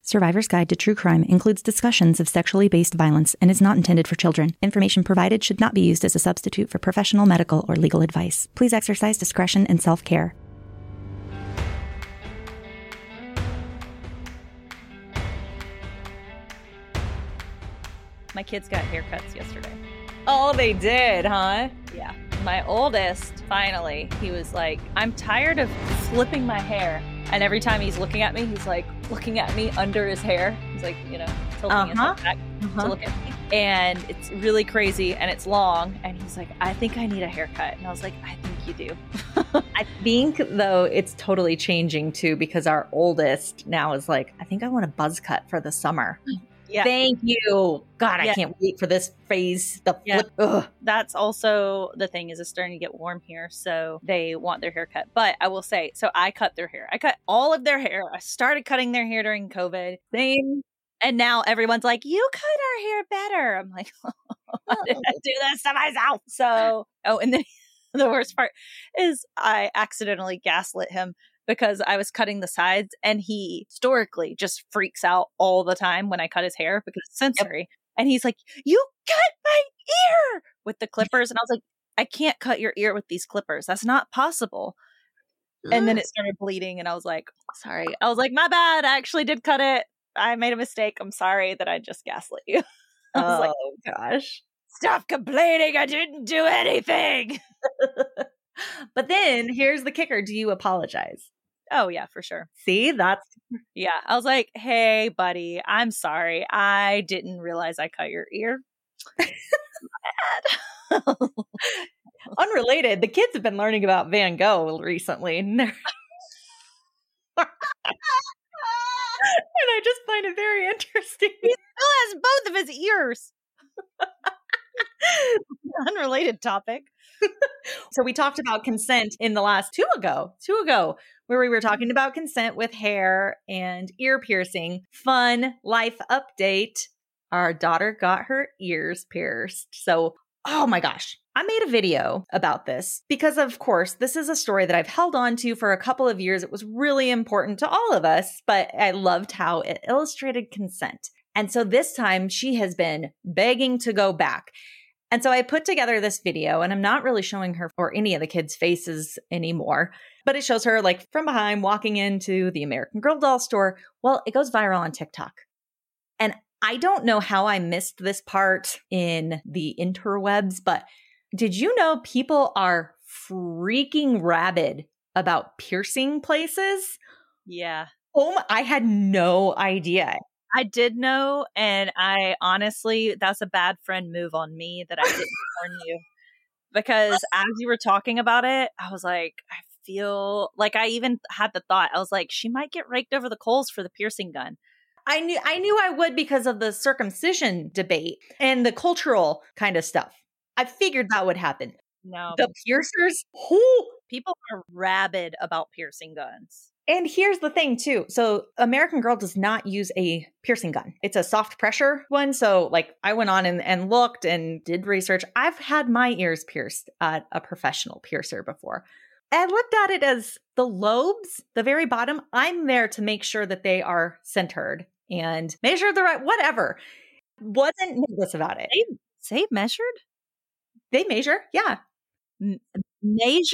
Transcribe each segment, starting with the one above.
Survivor's Guide to True Crime includes discussions of sexually based violence and is not intended for children. Information provided should not be used as a substitute for professional medical or legal advice. Please exercise discretion and self-care. My kids got haircuts yesterday. Oh, they did, huh? Yeah. My oldest, finally, he was like, I'm tired of flipping my hair. And every time he's looking at me, he's like looking at me under his hair. He's like, tilting his head back to look at me. And it's really crazy and it's long. And he's like, I think I need a haircut. And I was like, I think you do. I think, though, it's totally changing, too, because our oldest now is like, I think I want a buzz cut for the summer. Yeah. Thank you. God, I can't wait for this phase. The flip. Ugh. That's also the thing, is it's starting to get warm here. So they want their hair cut. But I will say, so I cut their hair. I cut all of their hair. I started cutting their hair during COVID. Same. And now everyone's like, you cut our hair better. I'm like, I didn't do this to myself. So, and then the worst part is I accidentally gaslit him because I was cutting the sides, and he historically just freaks out all the time when I cut his hair because it's sensory. Yep. And he's like, you cut my ear with the clippers. And I was like, I can't cut your ear with these clippers. That's not possible. And then it started bleeding, and I was like, sorry. I was like, my bad. I actually did cut it. I made a mistake. I'm sorry that I just gaslit you. I was like, gosh. Stop complaining. I didn't do anything. But then here's the kicker. Do you apologize? Oh, yeah, for sure. See, that's... Yeah. I was like, hey, buddy, I'm sorry. I didn't realize I cut your ear. Unrelated, the kids have been learning about Van Gogh recently. And I just find it very interesting. He still has both of his ears. Unrelated topic. So we talked about consent in the last two ago, where we were talking about consent with hair and ear piercing. Fun life update. Our daughter got her ears pierced. So, oh my gosh, I made a video about this because, of course, this is a story that I've held on to for a couple of years. It was really important to all of us, but I loved how it illustrated consent. And so this time she has been begging to go back. And so I put together this video, and I'm not really showing her or any of the kids' faces anymore, but it shows her like from behind walking into the American Girl doll store. Well, it goes viral on TikTok. And I don't know how I missed this part in the interwebs, but did you know people are freaking rabid about piercing places? Yeah. Oh, I had no idea. I did know, and I honestly, that's a bad friend move on me that I didn't warn you. Because as you were talking about it, I was like, I feel like I even had the thought, I was like, she might get raked over the coals for the piercing gun. I knew I would because of the circumcision debate and the cultural kind of stuff. I figured that would happen. No. The piercers, people are rabid about piercing guns. And here's the thing, too. So American Girl does not use a piercing gun. It's a soft pressure one. So like I went on and looked and did research. I've had my ears pierced at a professional piercer before. I looked at it as the lobes, the very bottom. I'm there to make sure that they are centered and measure the right, whatever. Wasn't nervous about it. Say measured? They measure, yeah. Measure?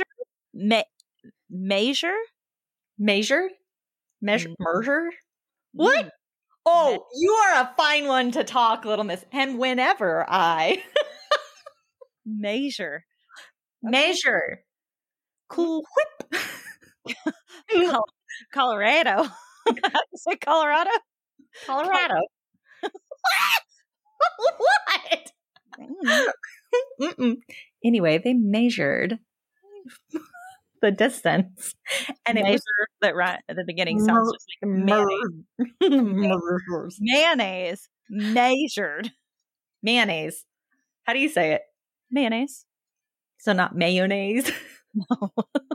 Measure? Measured? Measure? What? Oh, you are a fine one to talk, little miss. And whenever I... Measure. Measure. Cool whip. Colorado. Say Colorado? Colorado. What? Anyway, they measured the distance, and it was that right at the beginning sounds just like mayonnaise. Mayonnaise measured. Mayonnaise. How do you say it? Mayonnaise. So not mayonnaise. No.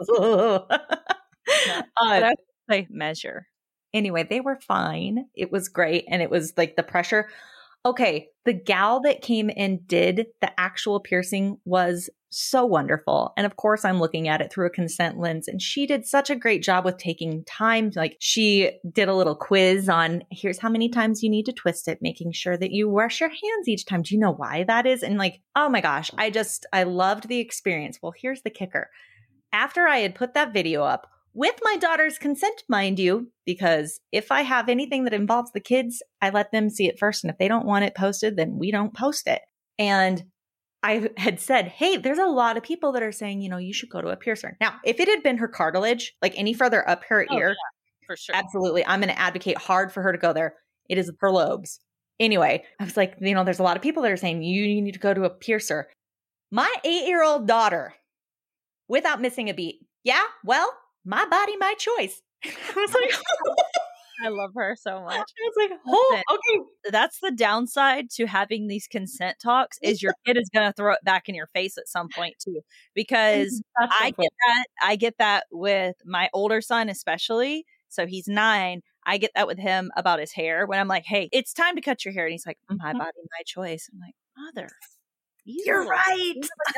They measure. Anyway, they were fine. It was great, and it was like the pressure. Okay, the gal that came and did the actual piercing was so wonderful. And of course, I'm looking at it through a consent lens. And she did such a great job with taking time. Like she did a little quiz on here's how many times you need to twist it, making sure that you wash your hands each time. Do you know why that is? And like, oh my gosh, I loved the experience. Well, here's the kicker. After I had put that video up, with my daughter's consent, mind you, because if I have anything that involves the kids, I let them see it first. And if they don't want it posted, then we don't post it. And I had said, hey, there's a lot of people that are saying, you should go to a piercer. Now, if it had been her cartilage, like any further up her ear, yeah, for sure. Absolutely. I'm going to advocate hard for her to go there. It is her lobes. Anyway, I was like, there's a lot of people that are saying you need to go to a piercer. My 8-year-old daughter, without missing a beat. Yeah, well, my body, my choice. I was like, I love her so much. I was like, oh, okay. That's the downside to having these consent talks is your kid is going to throw it back in your face at some point too, because I get that with my older son, especially. So he's 9. I get that with him about his hair when I'm like, hey, it's time to cut your hair. And he's like, my body, my choice. I'm like, mother, you're right.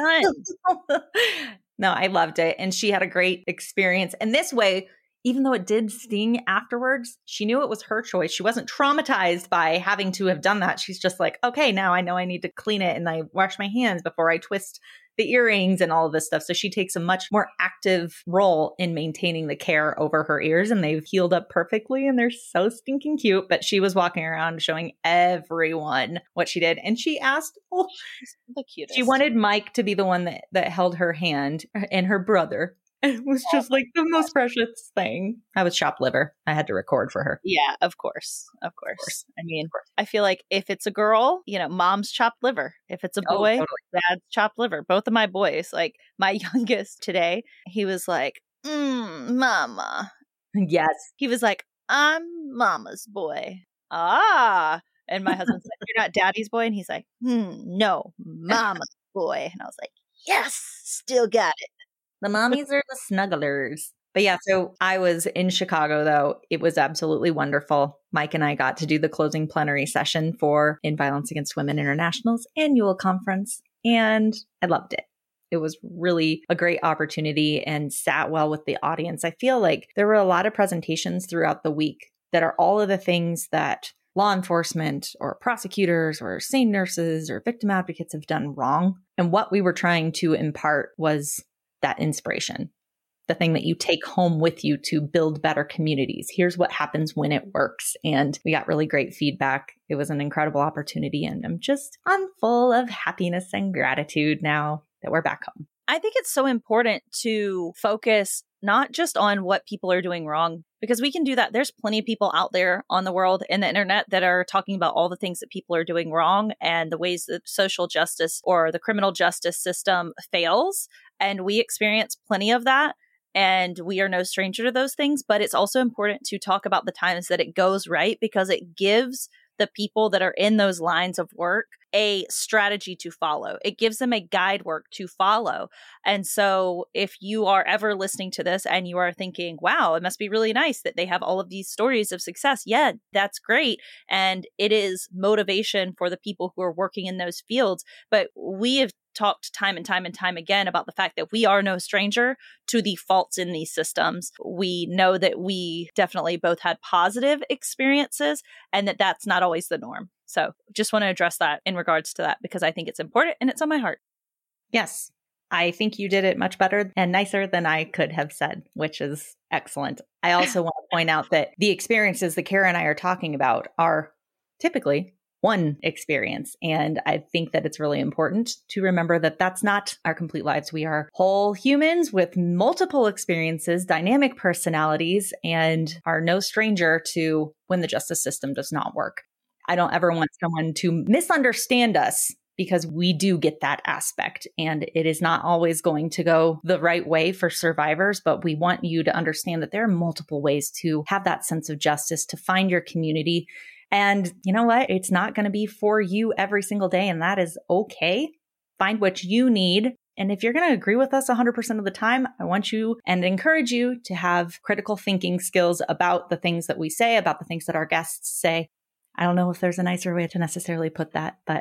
No, I loved it. And she had a great experience. And this way, even though it did sting afterwards, she knew it was her choice. She wasn't traumatized by having to have done that. She's just like, okay, now I know I need to clean it and I wash my hands before I twist the earrings and all of this stuff. So she takes a much more active role in maintaining the care over her ears, and they've healed up perfectly and they're so stinking cute. But she was walking around showing everyone what she did. And she asked, she's the cutest. She wanted Mike to be the one that held her hand and her brother. It was just like the most precious thing. I was chopped liver. I had to record for her. Yeah, of course. I mean, I feel like if it's a girl, mom's chopped liver. If it's a boy, totally. Dad's chopped liver. Both of my boys, like my youngest today, he was like, mama. Yes. He was like, I'm mama's boy. Ah. And my husband's like, you're not daddy's boy? And he's like, no, mama's boy. And I was like, yes, still got it. The mommies are the snugglers. But yeah, so I was in Chicago, though. It was absolutely wonderful. Mike and I got to do the closing plenary session for In Violence Against Women International's annual conference, and I loved it. It was really a great opportunity and sat well with the audience. I feel like there were a lot of presentations throughout the week that are all of the things that law enforcement or prosecutors or SANE nurses or victim advocates have done wrong. And what we were trying to impart was that inspiration, the thing that you take home with you to build better communities. Here's what happens when it works. And we got really great feedback. It was an incredible opportunity. And I'm full of happiness and gratitude now that we're back home. I think it's so important to focus not just on what people are doing wrong, because we can do that. There's plenty of people out there on the world and the internet that are talking about all the things that people are doing wrong and the ways that social justice or the criminal justice system fails. And we experience plenty of that. And we are no stranger to those things. But it's also important to talk about the times that it goes right, because it gives the people that are in those lines of work a strategy to follow. It gives them a guide work to follow. And so if you are ever listening to this and you are thinking, wow, it must be really nice that they have all of these stories of success. Yeah, that's great. And it is motivation for the people who are working in those fields. But we have talked time and time and time again about the fact that we are no stranger to the faults in these systems. We know that we definitely both had positive experiences and that that's not always the norm. So just want to address that in regards to that, because I think it's important and it's on my heart. Yes. I think you did it much better and nicer than I could have said, which is excellent. I also want to point out that the experiences that Kara and I are talking about are typically one experience. And I think that it's really important to remember that that's not our complete lives. We are whole humans with multiple experiences, dynamic personalities, and are no stranger to when the justice system does not work. I don't ever want someone to misunderstand us, because we do get that aspect, and it is not always going to go the right way for survivors. But we want you to understand that there are multiple ways to have that sense of justice, to find your community. And you know what? It's not going to be for you every single day, and that is okay. Find what you need. And if you're going to agree with us 100% of the time, I want you and encourage you to have critical thinking skills about the things that we say, about the things that our guests say. I don't know if there's a nicer way to necessarily put that, but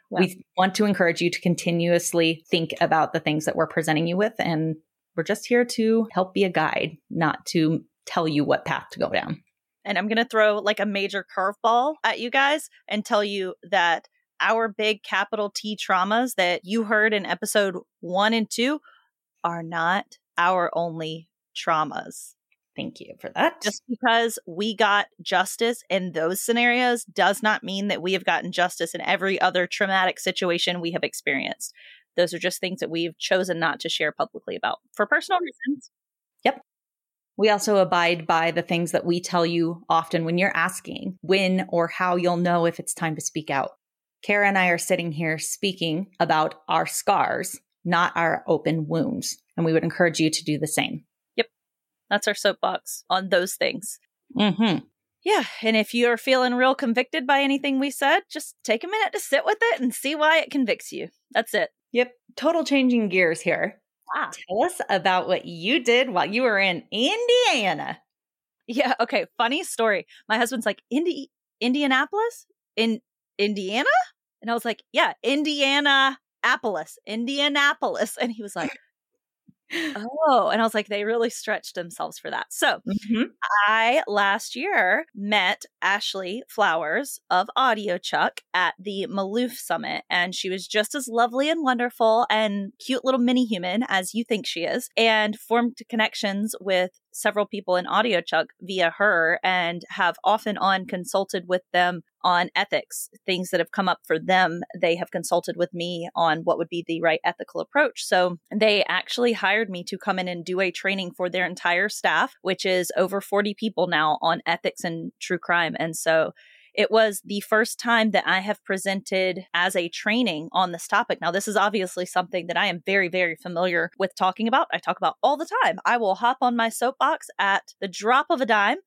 Yeah. We want to encourage you to continuously think about the things that we're presenting you with. And we're just here to help be a guide, not to tell you what path to go down. And I'm going to throw like a major curveball at you guys and tell you that our big capital T traumas that you heard in episode 1 and 2 are not our only traumas. Thank you for that. Just because we got justice in those scenarios does not mean that we have gotten justice in every other traumatic situation we have experienced. Those are just things that we've chosen not to share publicly about for personal reasons. Yep. We also abide by the things that we tell you often when you're asking when or how you'll know if it's time to speak out. Kara and I are sitting here speaking about our scars, not our open wounds. And we would encourage you to do the same. Yep. That's our soapbox on those things. Mm-hmm. Yeah. And if you're feeling real convicted by anything we said, just take a minute to sit with it and see why it convicts you. That's it. Yep. Total changing gears here. Ah. Tell us about what you did while you were in Indiana. Yeah. Okay. Funny story. My husband's like, Indianapolis? In Indiana? And I was like, yeah, Indianapolis. And he was like, oh. And I was like, they really stretched themselves for that. So I last year met Ashley Flowers of AudioChuck at the Maloof Summit, and she was just as lovely and wonderful and cute little mini human as you think she is, and formed connections with several people in AudioChuck via her, and have off and on consulted with them on ethics, things that have come up for them. They have consulted with me on what would be the right ethical approach. So they actually hired me to come in and do a training for their entire staff, which is over 40 people now, on ethics and true crime. And so it was the first time that I have presented as a training on this topic. Now, this is obviously something that I am very, very familiar with talking about. I talk about all the time. I will hop on my soapbox at the drop of a dime,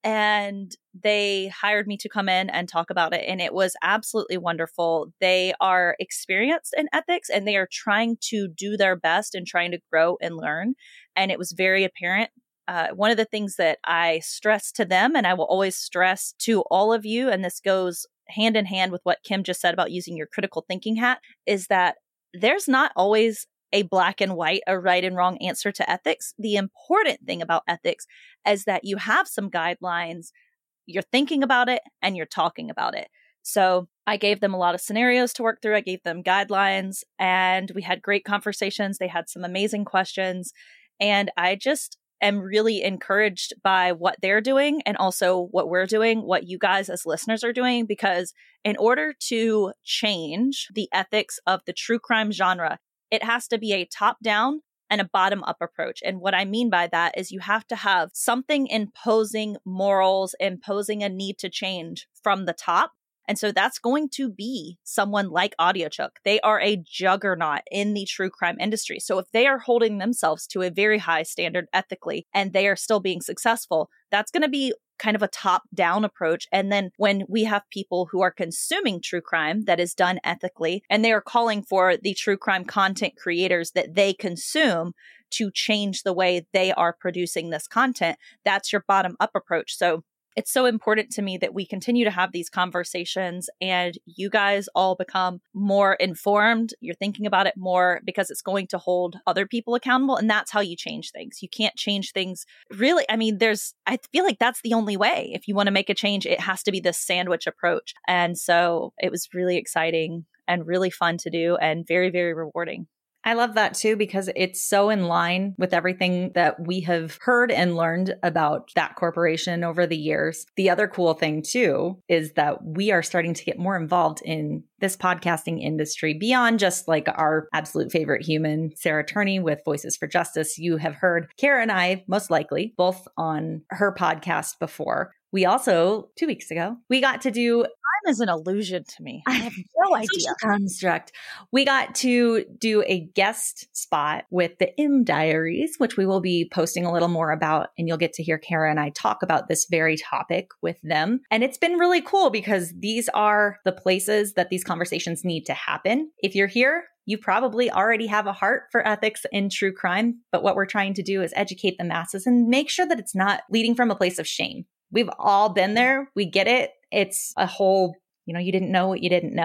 and they hired me to come in and talk about it. And it was absolutely wonderful. They are experienced in ethics, and they are trying to do their best and trying to grow and learn. And it was very apparent. One of the things that I stress to them, and I will always stress to all of you, and this goes hand in hand with what Kim just said about using your critical thinking hat, is that there's not always a black and white, a right and wrong answer to ethics. The important thing about ethics is that you have some guidelines, you're thinking about it, and you're talking about it. So I gave them a lot of scenarios to work through. I gave them guidelines, and we had great conversations. They had some amazing questions, and I just am really encouraged by what they're doing, and also what we're doing, what you guys as listeners are doing, because in order to change the ethics of the true crime genre, it has to be a top-down and a bottom-up approach. And what I mean by that is you have to have something imposing morals, imposing a need to change from the top. And so that's going to be someone like AudioChuck. They are a juggernaut in the true crime industry. So if they are holding themselves to a very high standard ethically, and they are still being successful, that's going to be kind of a top-down approach. And then when we have people who are consuming true crime that is done ethically, and they are calling for the true crime content creators that they consume to change the way they are producing this content, that's your bottom-up approach. So it's so important to me that we continue to have these conversations, and you guys all become more informed. You're thinking about it more, because it's going to hold other people accountable. And that's how you change things. You can't change things really. I mean, I feel like that's the only way. If you want to make a change, it has to be this sandwich approach. And so it was really exciting and really fun to do, and very, very rewarding. I love that too, because it's so in line with everything that we have heard and learned about that corporation over the years. The other cool thing too is that we are starting to get more involved in this podcasting industry beyond just like our absolute favorite human, Sarah Turney with Voices for Justice. You have heard Kara and I, most likely, both on her podcast before. We also, 2 weeks ago, we got to do... Time is an illusion to me. I have no idea. Social construct. We got to do a guest spot with the M Diaries, which we will be posting a little more about, and you'll get to hear Kara and I talk about this very topic with them. And it's been really cool, because these are the places that these conversations need to happen. If you're here, you probably already have a heart for ethics in true crime, but what we're trying to do is educate the masses and make sure that it's not leading from a place of shame. We've all been there. We get it. It's a whole, you didn't know what you didn't know.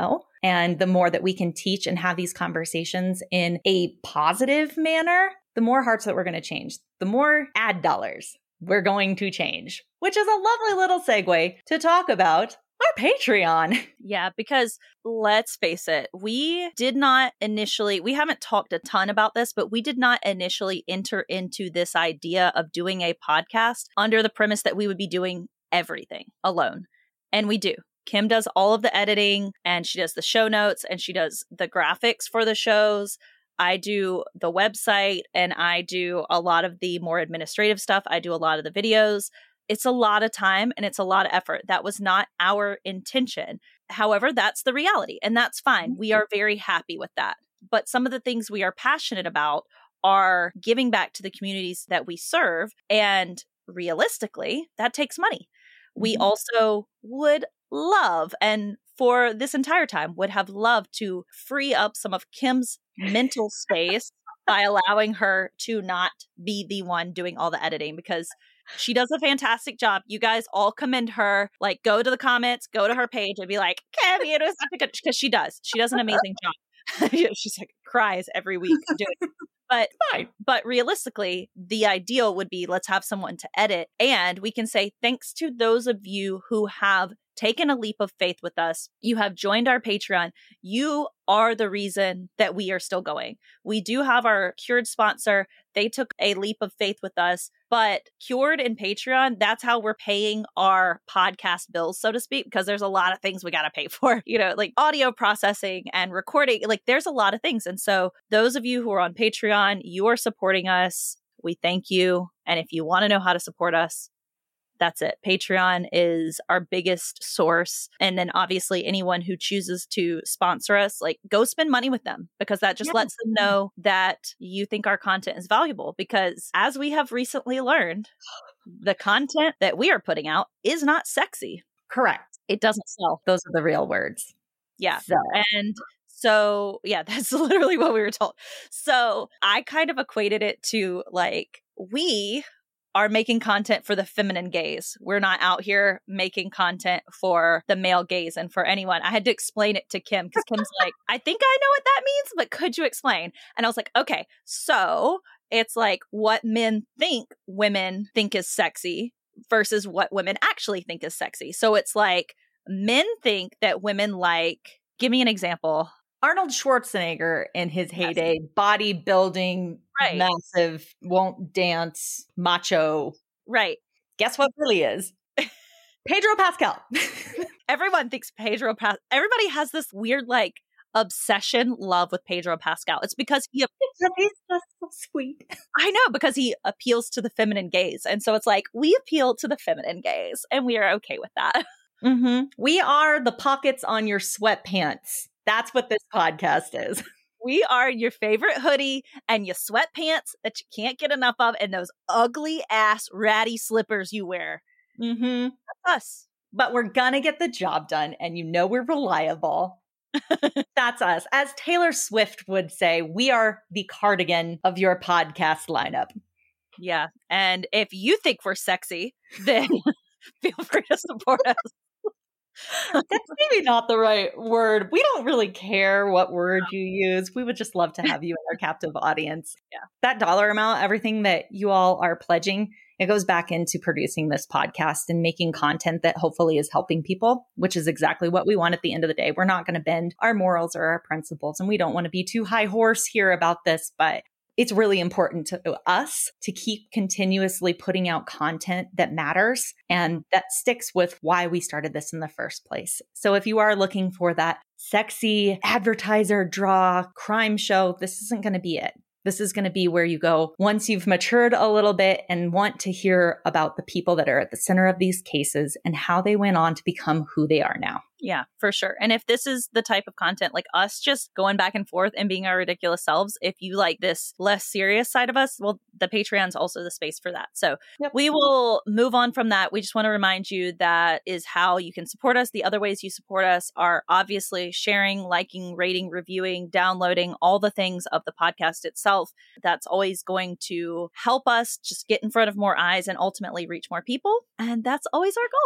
And the more that we can teach and have these conversations in a positive manner, the more hearts that we're going to change, the more ad dollars we're going to change, which is a lovely little segue to talk about our Patreon. Yeah, because let's face it, we haven't talked a ton about this, but we did not initially enter into this idea of doing a podcast under the premise that we would be doing everything alone. And we do. Kim does all of the editing, and she does the show notes, and she does the graphics for the shows. I do the website, and I do a lot of the more administrative stuff. I do a lot of the videos. It's a lot of time and it's a lot of effort. That was not our intention. However, that's the reality, and that's fine. We are very happy with that. But some of the things we are passionate about are giving back to the communities that we serve. And realistically, that takes money. We also would love, and for this entire time would have loved, to free up some of Kim's mental space by allowing her to not be the one doing all the editing, because she does a fantastic job. You guys all commend her. Like, go to the comments, go to her page and be like, Kim, you know, because she does. She does an amazing job. She's like, cries every week doing it. But realistically, the ideal would be, let's have someone to edit. And we can say thanks to those of you who have taken a leap of faith with us. You have joined our Patreon. You are the reason that we are still going. We do have our Cured sponsor. They took a leap of faith with us, but Cured and Patreon, that's how we're paying our podcast bills, so to speak, because there's a lot of things we got to pay for, you know, like audio processing and recording. Like, there's a lot of things. And so those of you who are on Patreon, you are supporting us. We thank you. And if you want to know how to support us, that's it. Patreon is our biggest source. And then obviously anyone who chooses to sponsor us, like, go spend money with them, because that just lets them know that you think our content is valuable. Because as we have recently learned, the content that we are putting out is not sexy. Correct. It doesn't sell. Those are the real words. Yeah. So yeah, that's literally what we were told. So I kind of equated it to, like, we are making content for the feminine gaze. We're not out here making content for the male gaze. And for anyone, I had to explain it to Kim, because Kim's like, I think I know what that means, but could you explain? And I was like, okay, so it's like what men think women think is sexy versus what women actually think is sexy. So it's like men think that women like, give me an example. Arnold Schwarzenegger in his heyday, bodybuilding, right, massive, won't dance, macho. Right. Guess what really is? Pedro Pascal. Everyone thinks everybody has this weird, like, obsession love with Pedro Pascal. It's because he's just so sweet. I know, because he appeals to the feminine gaze. And so it's like, we appeal to the feminine gaze, and we are okay with that. Mm-hmm. We are the pockets on your sweatpants. That's what this podcast is. We are your favorite hoodie and your sweatpants that you can't get enough of, and those ugly ass ratty slippers you wear. Mm-hmm. That's us. But we're gonna get the job done, and you know we're reliable. That's us. As Taylor Swift would say, we are the cardigan of your podcast lineup. Yeah. And if you think we're sexy, then feel free to support us. That's maybe not the right word. We don't really care what word you use. We would just love to have you in our captive audience. Yeah. That dollar amount, everything that you all are pledging, it goes back into producing this podcast and making content that hopefully is helping people, which is exactly what we want at the end of the day. We're not going to bend our morals or our principles, and we don't want to be too high horse here about this, but it's really important to us to keep continuously putting out content that matters and that sticks with why we started this in the first place. So if you are looking for that sexy advertiser draw crime show, this isn't going to be it. This is going to be where you go once you've matured a little bit and want to hear about the people that are at the center of these cases and how they went on to become who they are now. Yeah, for sure. And if this is the type of content, like us just going back and forth and being our ridiculous selves, if you like this less serious side of us, well, the Patreon's also the space for that. So we will move on from that. We just want to remind you that is how you can support us. The other ways you support us are obviously sharing, liking, rating, reviewing, downloading, all the things of the podcast itself. That's always going to help us just get in front of more eyes and ultimately reach more people. And that's always our goal.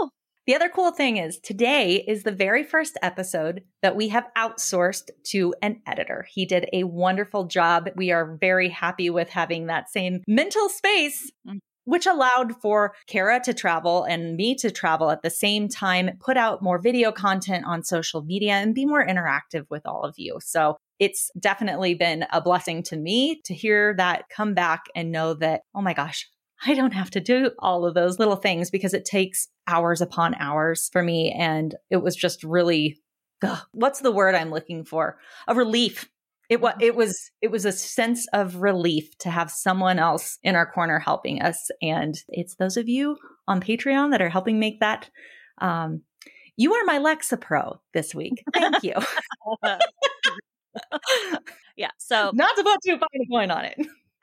The other cool thing is today is the very first episode that we have outsourced to an editor. He did a wonderful job. We are very happy with having that same mental space, which allowed for Kara to travel and me to travel at the same time, put out more video content on social media and be more interactive with all of you. So it's definitely been a blessing to me to hear that come back and know that, oh my gosh, I don't have to do all of those little things because it takes hours upon hours for me. And it was just really, what's the word I'm looking for? A relief. It was a sense of relief to have someone else in our corner helping us. And it's those of you on Patreon that are helping make that. You are my Lexapro this week. Thank you. Yeah. So not to put too fine a point on it.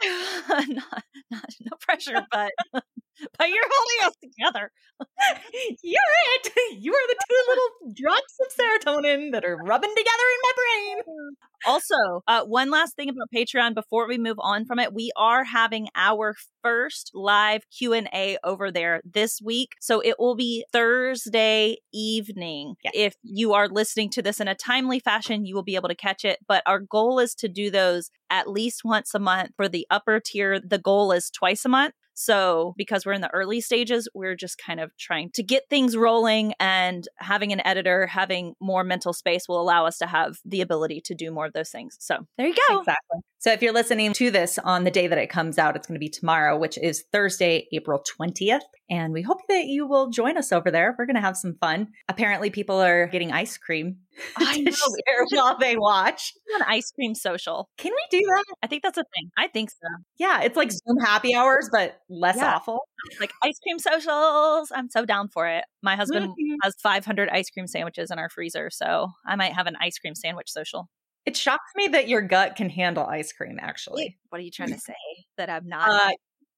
No pressure, but you're holding us together. You're it. You are the two little drops of serotonin that are rubbing together in my brain. Also, one last thing about Patreon before we move on from it. We are having our first live Q&A over there this week. So it will be Thursday evening. Yes. If you are listening to this in a timely fashion, you will be able to catch it. But our goal is to do those at least once a month. For the upper tier, the goal is twice a month. So because we're in the early stages, we're just kind of trying to get things rolling, and having an editor, having more mental space will allow us to have the ability to do more of those things. So there you go. Exactly. So if you're listening to this on the day that it comes out, it's going to be tomorrow, which is Thursday, April 20th. And we hope that you will join us over there. We're going to have some fun. Apparently people are getting ice cream to share while they watch. An ice cream social. Can we do that? I think that's a thing. I think so. Yeah. It's like Zoom happy hours, but less awful. Like ice cream socials. I'm so down for it. My husband has 500 ice cream sandwiches in our freezer. So I might have an ice cream sandwich social. It shocks me that your gut can handle ice cream, actually. What are you trying to say? That I'm not?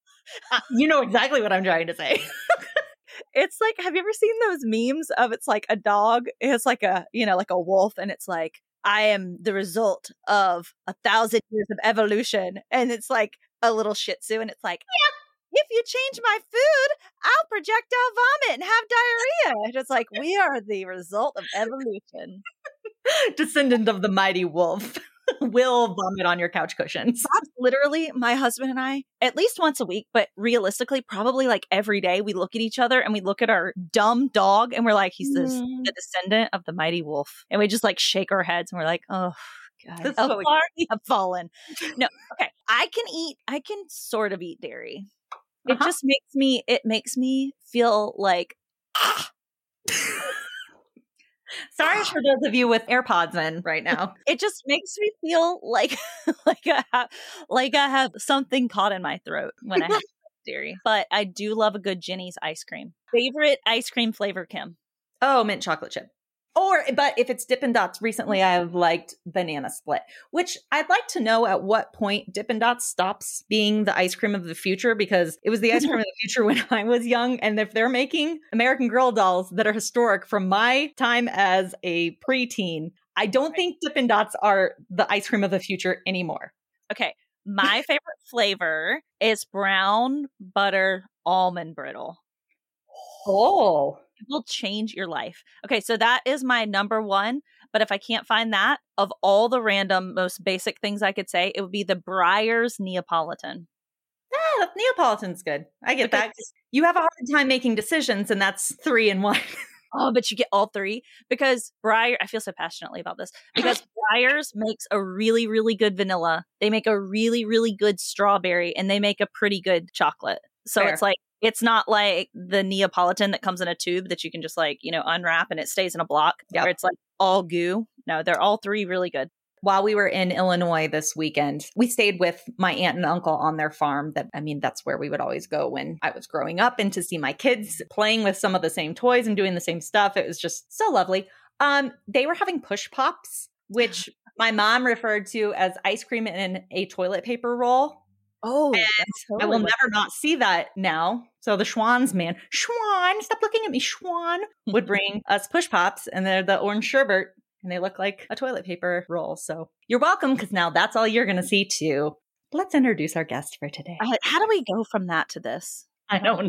You know exactly what I'm trying to say. It's like, have you ever seen those memes of it's like a dog? It's like a wolf. And it's like, I am the result of 1,000 years of evolution. And it's like a little Shih Tzu. And it's like, if you change my food, I'll projectile vomit and have diarrhea. And it's like, we are the result of evolution. Descendant of the mighty wolf. Will vomit on your couch cushions. That's literally my husband and I, at least once a week, but realistically, probably like every day, we look at each other and we look at our dumb dog and we're like, he's the descendant of the mighty wolf. And we just like shake our heads and we're like, oh, God, how far we have fallen. No, okay. I can sort of eat dairy. It just makes me feel like, Sorry for those of you with AirPods in right now. It just makes me feel like I have something caught in my throat when I have dairy. But I do love a good Jenny's ice cream. Favorite ice cream flavor, Kim? Oh, mint chocolate chip. But if it's Dippin' Dots, recently I've liked banana split, which I'd like to know at what point Dippin' Dots stops being the ice cream of the future, because it was the ice cream of the future when I was young. And if they're making American Girl dolls that are historic from my time as a preteen, I don't think Dippin' Dots are the ice cream of the future anymore. Okay. My favorite flavor is brown butter almond brittle. Oh. It will change your life. Okay, so that is my number one. But if I can't find that, of all the random, most basic things I could say, it would be the Breyers Neapolitan. Yeah, Neapolitan's good. I get that. You have a hard time making decisions, and that's 3 in 1. Oh, but you get all 3 because Breyer, I feel so passionately about this, because Breyers makes a really, really good vanilla. They make a really, really good strawberry, and they make a pretty good chocolate. So Fair. It's like, it's not like the Neapolitan that comes in a tube that you can just like, unwrap and it stays in a block. Yep. Where it's like all goo. No, they're all 3 really good. While we were in Illinois this weekend, we stayed with my aunt and uncle on their farm. That's where we would always go when I was growing up, and to see my kids playing with some of the same toys and doing the same stuff. It was just so lovely. They were having push pops, which my mom referred to as ice cream in a toilet paper roll. Oh, totally I will never not see that now. So the Schwann's man, Schwann, stop looking at me, Schwann, would bring us push pops, and they're the orange sherbet, and they look like a toilet paper roll. So you're welcome, because now that's all you're going to see too. Let's introduce our guest for today. How do we go from that to this? I don't know.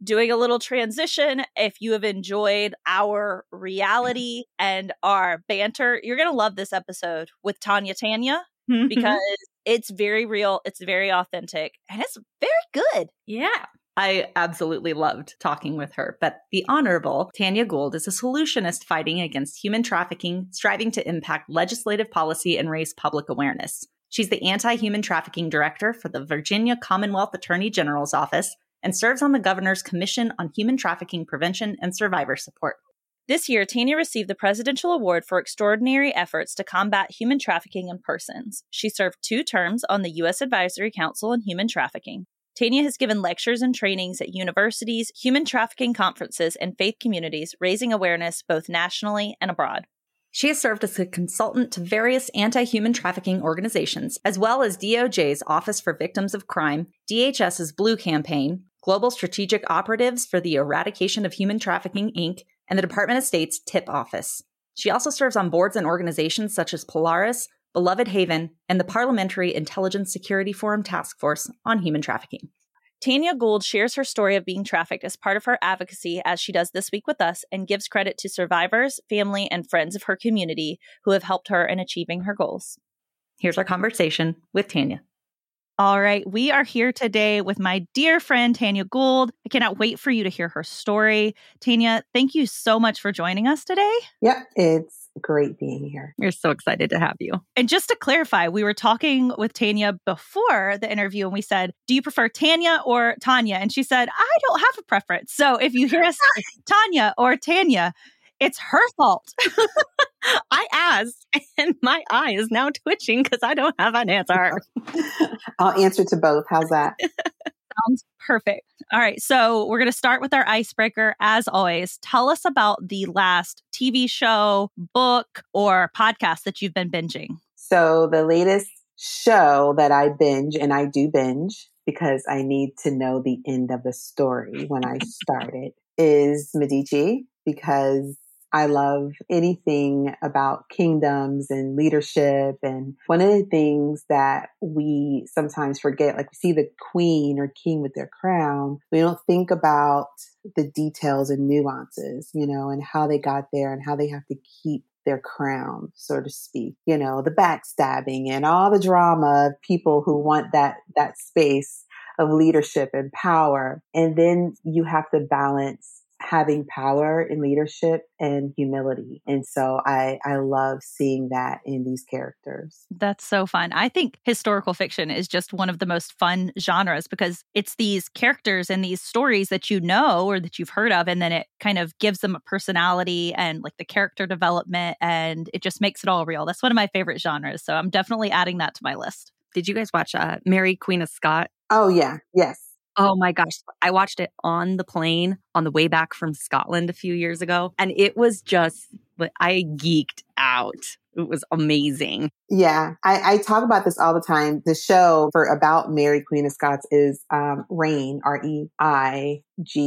doing a little transition. If you have enjoyed our reality and our banter, you're going to love this episode with Tanya because it's very real, it's very authentic, and it's very good. Yeah. I absolutely loved talking with her. But the Honorable Tanya Gould is a solutionist fighting against human trafficking, striving to impact legislative policy and raise public awareness. She's the Anti-Human Trafficking Director for the Virginia Commonwealth Attorney General's Office and serves on the Governor's Commission on Human Trafficking Prevention and Survivor Support. This year, Tanya received the Presidential Award for extraordinary efforts to combat human trafficking in persons. She served 2 terms on the U.S. Advisory Council on Human Trafficking. Tanya has given lectures and trainings at universities, human trafficking conferences, and faith communities, raising awareness both nationally and abroad. She has served as a consultant to various anti-human trafficking organizations, as well as DOJ's Office for Victims of Crime, DHS's Blue Campaign, Global Strategic Operatives for the Eradication of Human Trafficking, Inc., and the Department of State's TIP Office. She also serves on boards and organizations such as Polaris, Beloved Haven, and the Parliamentary Intelligence Security Forum Task Force on Human Trafficking. Tanya Gould shares her story of being trafficked as part of her advocacy, as she does this week with us, and gives credit to survivors, family, and friends of her community who have helped her in achieving her goals. Here's our conversation with Tanya. All right, we are here today with my dear friend, Tanya Gould. I cannot wait for you to hear her story. Tanya, thank you so much for joining us today. Yep, it's great being here. We're so excited to have you. And just to clarify, we were talking with Tanya before the interview and we said, do you prefer Tanya or Tanya? And she said, I don't have a preference. So if you hear us Tanya or Tanya, it's her fault. I asked, and my eye is now twitching because I don't have an answer. I'll answer to both. How's that? Sounds perfect. All right. So we're going to start with our icebreaker. As always, tell us about the last TV show, book, or podcast that you've been binging. So the latest show that I binge, and I do binge because I need to know the end of the story when I start it, is Medici, because I love anything about kingdoms and leadership. And one of the things that we sometimes forget, like we see the queen or king with their crown, we don't think about the details and nuances, and how they got there and how they have to keep their crown, so to speak, the backstabbing and all the drama of people who want that space of leadership and power. And then you have to balance having power in leadership and humility. And so I love seeing that in these characters. That's so fun. I think historical fiction is just one of the most fun genres because it's these characters and these stories that you know or that you've heard of, and then it kind of gives them a personality and like the character development, and it just makes it all real. That's one of my favorite genres. So I'm definitely adding that to my list. Did you guys watch Mary, Queen of Scots? Oh, yeah. Yes. Oh my gosh. I watched it on the plane on the way back from Scotland a few years ago. And it was just, I geeked out. It was amazing. Yeah. I talk about this all the time. The show about Mary, Queen of Scots is Reign, Reign.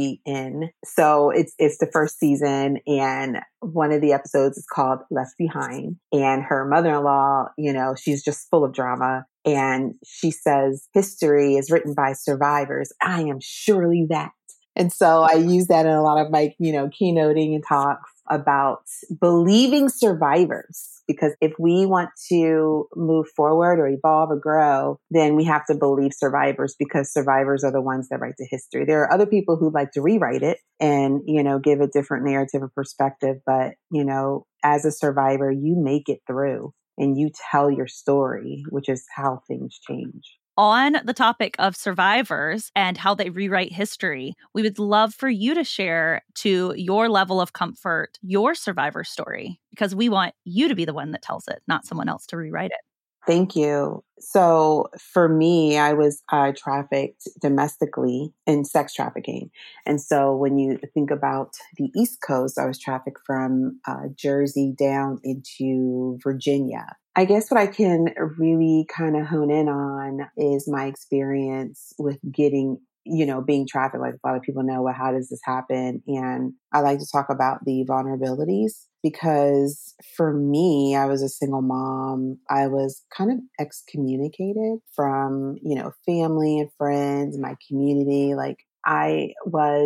So it's the first season. And one of the episodes is called Left Behind. And her mother-in-law, she's just full of drama. And she says, history is written by survivors. I am surely that. And so I use that in a lot of my, keynoting and talks about believing survivors. Because if we want to move forward or evolve or grow, then we have to believe survivors, because survivors are the ones that write the history. There are other people who like to rewrite it and, give a different narrative or perspective. But, as a survivor, you make it through. And you tell your story, which is how things change. On the topic of survivors and how they rewrite history, we would love for you to share, to your level of comfort, your survivor story, because we want you to be the one that tells it, not someone else to rewrite it. Thank you. So for me, I was trafficked domestically in sex trafficking. And so when you think about the East Coast, I was trafficked from Jersey down into Virginia. I guess what I can really kind of hone in on is my experience with getting, being trafficked. Like a lot of people know, well, how does this happen? And I like to talk about the vulnerabilities. Because for me, I was a single mom. I was kind of excommunicated from, family and friends, my community. Like I was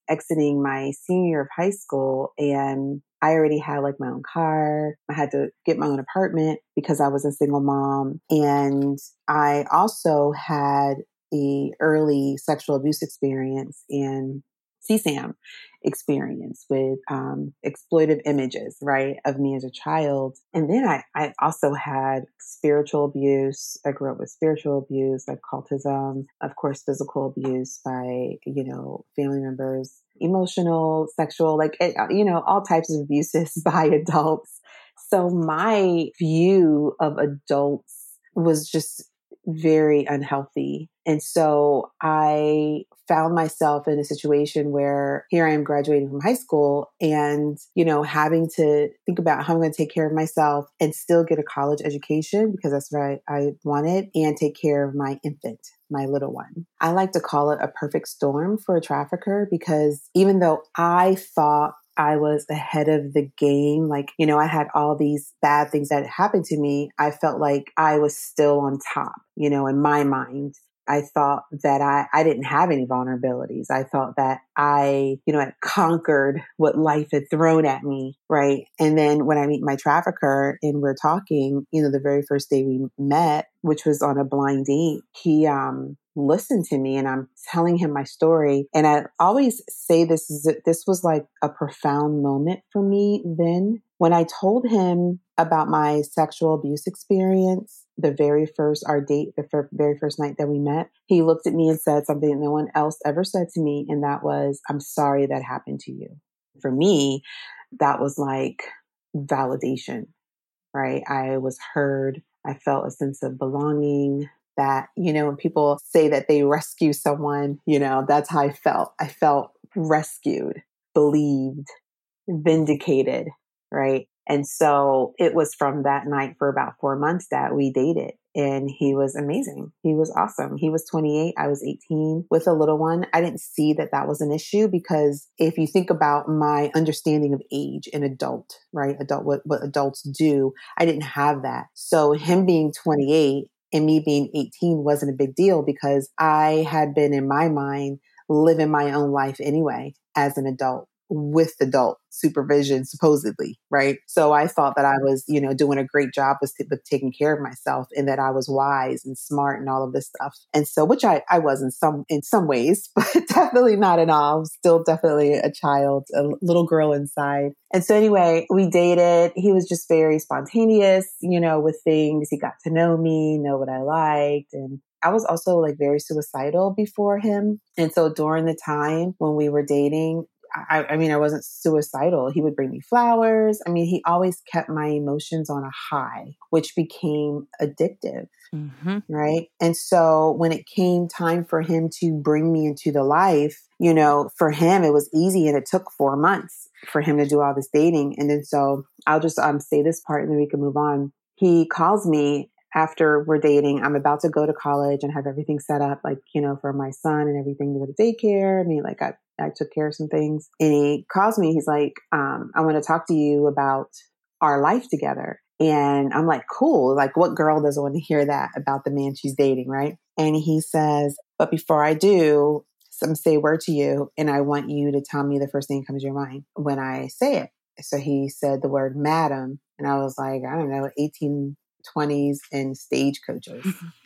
exiting my senior year of high school, and I already had like my own car. I had to get my own apartment because I was a single mom. And I also had a early sexual abuse experience and CSAM experience with exploitive images, right, of me as a child. And then I also had spiritual abuse. I grew up with spiritual abuse, like cultism, of course, physical abuse by, family members, emotional, sexual, all types of abuses by adults. So my view of adults was just very unhealthy. And so I found myself in a situation where here I am graduating from high school and, having to think about how I'm going to take care of myself and still get a college education because that's what I wanted, and take care of my infant, my little one. I like to call it a perfect storm for a trafficker because even though I thought I was ahead of the game, I had all these bad things that happened to me, I felt like I was still on top, in my mind. I thought that I didn't have any vulnerabilities. I thought that I, had conquered what life had thrown at me, right? And then when I meet my trafficker and we're talking, the very first day we met, which was on a blind date, he listened to me and I'm telling him my story. And I always say this was like a profound moment for me then. When I told him about my sexual abuse experience, the very first night that we met, he looked at me and said something that no one else ever said to me. And that was, "I'm sorry that happened to you." For me, that was like validation, right? I was heard. I felt a sense of belonging that, when people say that they rescue someone, that's how I felt. I felt rescued, believed, vindicated, right? And so it was from that night for about 4 months that we dated. And he was amazing. He was awesome. He was 28. I was 18 with a little one. I didn't see that was an issue because if you think about my understanding of age and adult, right? What adults do, I didn't have that. So him being 28 and me being 18 wasn't a big deal because I had been in my mind living my own life anyway as an adult, with adult supervision, supposedly, right? So I thought that I was, doing a great job with taking care of myself and that I was wise and smart and all of this stuff. And so, which I was in some ways, but definitely not in all. I was still definitely a child, a little girl inside. And so anyway, we dated. He was just very spontaneous, with things. He got to know me, know what I liked. And I was also like very suicidal before him. And so during the time when we were dating, I wasn't suicidal. He would bring me flowers. He always kept my emotions on a high, which became addictive. Mm-hmm. Right. And so when it came time for him to bring me into the life, for him, it was easy. And it took 4 months for him to do all this dating. And then so I'll just say this part and then we can move on. He calls me after we're dating. I'm about to go to college and have everything set up, for my son and everything to go to daycare. I took care of some things. And he calls me. He's like, I want to talk to you about our life together. And I'm like, cool. Like, what girl doesn't want to hear that about the man she's dating, right? And he says, but before I do, I'm say a word to you. And I want you to tell me the first thing that comes to your mind when I say it. So he said the word madam. And I was like, I don't know, 1820s and stagecoaches.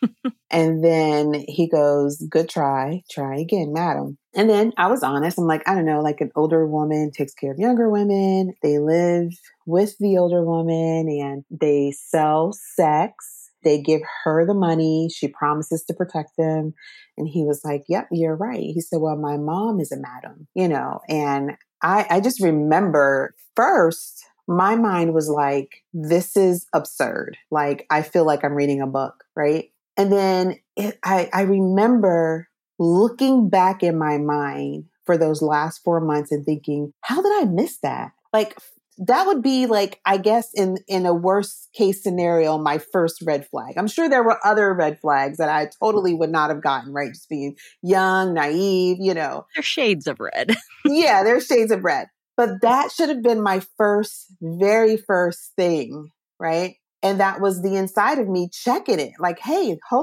And then he goes, good try again, madam. And then I was honest. I'm like, I don't know, like an older woman takes care of younger women. They live with the older woman and they sell sex. They give her the money. She promises to protect them. And he was like, yep, you're right. He said, well, my mom is a madam, and I just remember first, my mind was like, this is absurd. Like, I feel like I'm reading a book, right? And then I remember looking back in my mind for those last 4 months and thinking, how did I miss that? Like, that would be like, I guess in a worst case scenario, my first red flag. I'm sure there were other red flags that I totally would not have gotten, right? Just being young, naive, There's shades of red. Yeah, there's shades of red. But that should have been my very first thing, right? And that was the inside of me checking it. Like, hey, hold up.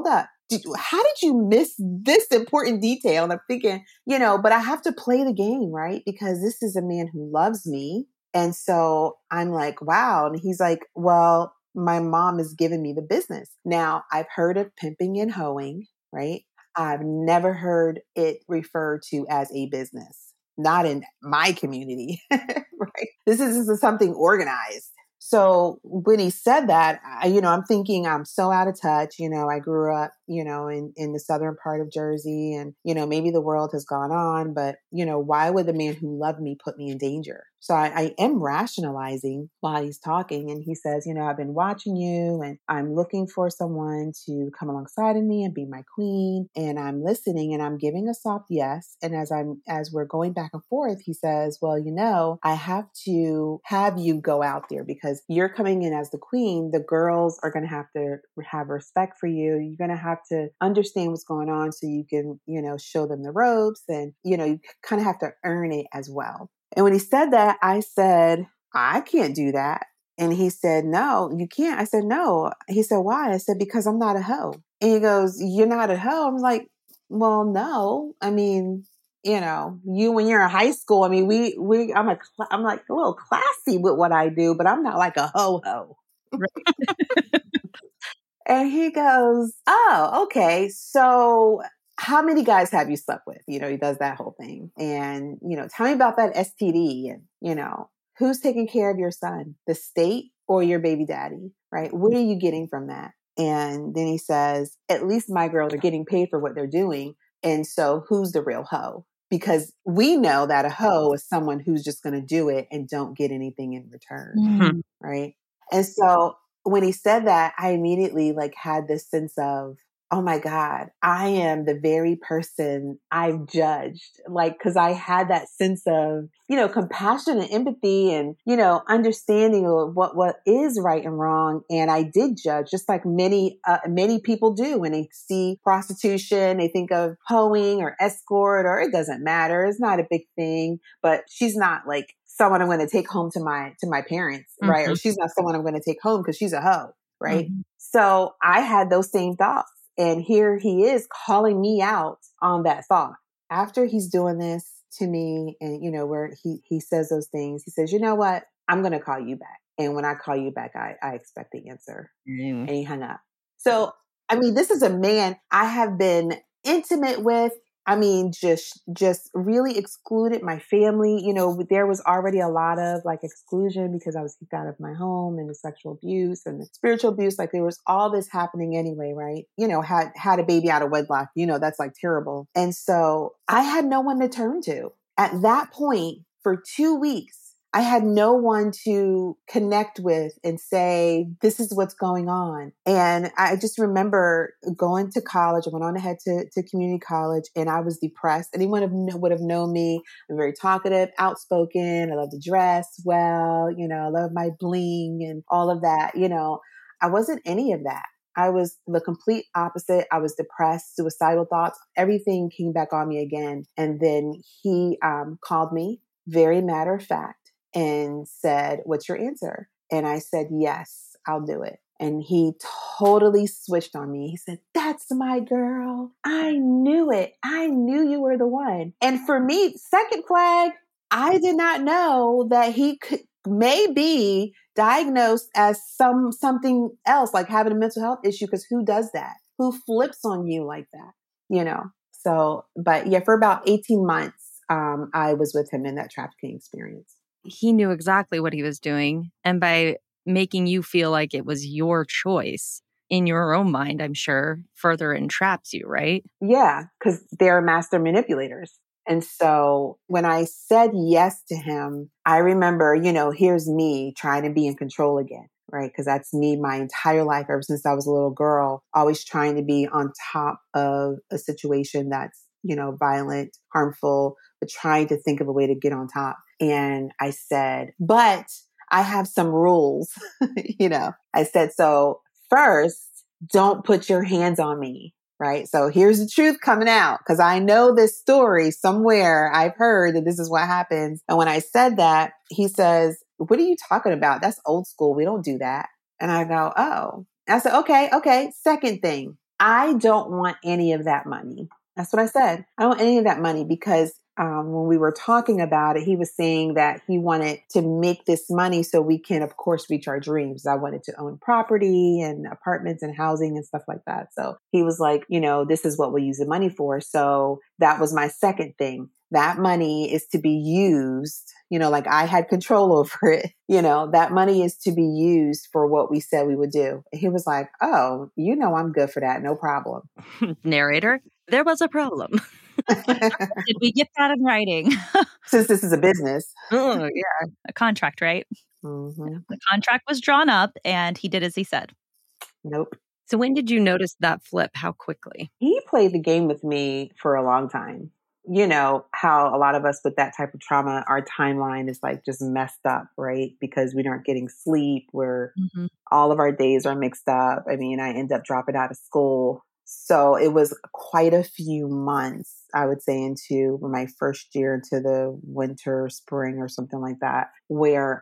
how did you miss this important detail? And I'm thinking, but I have to play the game, right? Because this is a man who loves me. And so I'm like, wow. And he's like, well, my mom is giving me the business. Now, I've heard of pimping and hoeing, right? I've never heard it referred to as a business, not in my community, right? This is something organized. So when he said that, I'm thinking I'm so out of touch. I grew up, in the southern part of Jersey, and, maybe the world has gone on, but, why would the man who loved me put me in danger? So I am rationalizing while he's talking. And he says, I've been watching you and I'm looking for someone to come alongside of me and be my queen. And I'm listening and I'm giving a soft yes. And as we're going back and forth, he says, well, I have to have you go out there because you're coming in as the queen. The girls are going to have respect for you. You're going to have to understand what's going on so you can, show them the ropes, and, you kind of have to earn it as well. And when he said that, I said, I can't do that. And he said, no, you can't. I said, no. He said, why? I said, because I'm not a hoe. And he goes, you're not a hoe? I'm like, well, no. I mean, you, when you're in high school, I mean, I'm like a little classy with what I do, but I'm not like a ho-ho. Right. And he goes, oh, okay. So how many guys have you slept with? He does that whole thing. And, tell me about that STD and, who's taking care of your son, the state or your baby daddy, right? What are you getting from that? And then he says, at least my girls are getting paid for what they're doing. And so who's the real hoe? Because we know that a hoe is someone who's just going to do it and don't get anything in return, right? And so when he said that, I immediately had this sense of, oh my God, I am the very person I've judged. Cause I had that sense of, compassion and empathy and, understanding of what is right and wrong. And I did judge, just like many people do when they see prostitution, they think of hoeing or escort, or it doesn't matter. It's not a big thing, but she's not someone I'm going to take home to my parents, right? Or she's not someone I'm going to take home because she's a hoe, right? Mm-hmm. So I had those same thoughts. And here he is calling me out on that thought. After he's doing this to me and, where he says those things, he says, you know what? I'm going to call you back. And when I call you back, I expect the answer. And he hung up. So, I mean, this is a man I have been intimate with. I mean, just really excluded my family. There was already a lot of exclusion because I was kicked out of my home and the sexual abuse and the spiritual abuse. There was all this happening anyway, right? Had a baby out of wedlock, that's terrible. And so I had no one to turn to. At that point, for 2 weeks, I had no one to connect with and say, this is what's going on. And I just remember going to college. I went on ahead to community college and I was depressed. Anyone would have known me. I'm very talkative, outspoken. I love to dress well. I love my bling and all of that. I wasn't any of that. I was the complete opposite. I was depressed, suicidal thoughts. Everything came back on me again. And then he called me, very matter of fact, and said, what's your answer? And I said, yes, I'll do it. And he totally switched on me. He said, that's my girl. I knew it. I knew you were the one. And for me, second flag, I did not know that he could maybe diagnosed as something else, like having a mental health issue, because who does that? Who flips on you like that? So, but yeah, for about 18 months, I was with him in that trafficking experience. He knew exactly what he was doing. And by making you feel like it was your choice in your own mind, I'm sure, further entraps you, right? Yeah, because they're master manipulators. And so when I said yes to him, I remember, here's me trying to be in control again, right? Because that's me my entire life, ever since I was a little girl, always trying to be on top of a situation that's, violent, harmful, but trying to think of a way to get on top. And I said, but I have some rules, I said, so first, don't put your hands on me. Right. So here's the truth coming out, because I know this story somewhere. I've heard that this is what happens. And when I said that, he says, what are you talking about? That's old school. We don't do that. And I go, oh. And I said, okay. Second thing, I don't want any of that money. That's what I said. I don't want any of that money because when we were talking about it, he was saying that he wanted to make this money so we can, of course, reach our dreams. I wanted to own property and apartments and housing and stuff like that. So he was like, this is what we'll use the money for. So that was my second thing. That money is to be used, like I had control over it. That money is to be used for what we said we would do. And he was like, oh, I'm good for that. No problem. Narrator, there was a problem. Did we get that in writing? Since this is a business. Oh, yeah. A contract, right? Mm-hmm. The contract was drawn up and he did as he said. Nope. So when did you notice that flip? How quickly? He played the game with me for a long time. How a lot of us with that type of trauma, our timeline is like just messed up, right? Because we aren't getting sleep. All of our days are mixed up. I end up dropping out of school. So it was quite a few months, I would say, into my first year, into the winter, spring or something like that, where,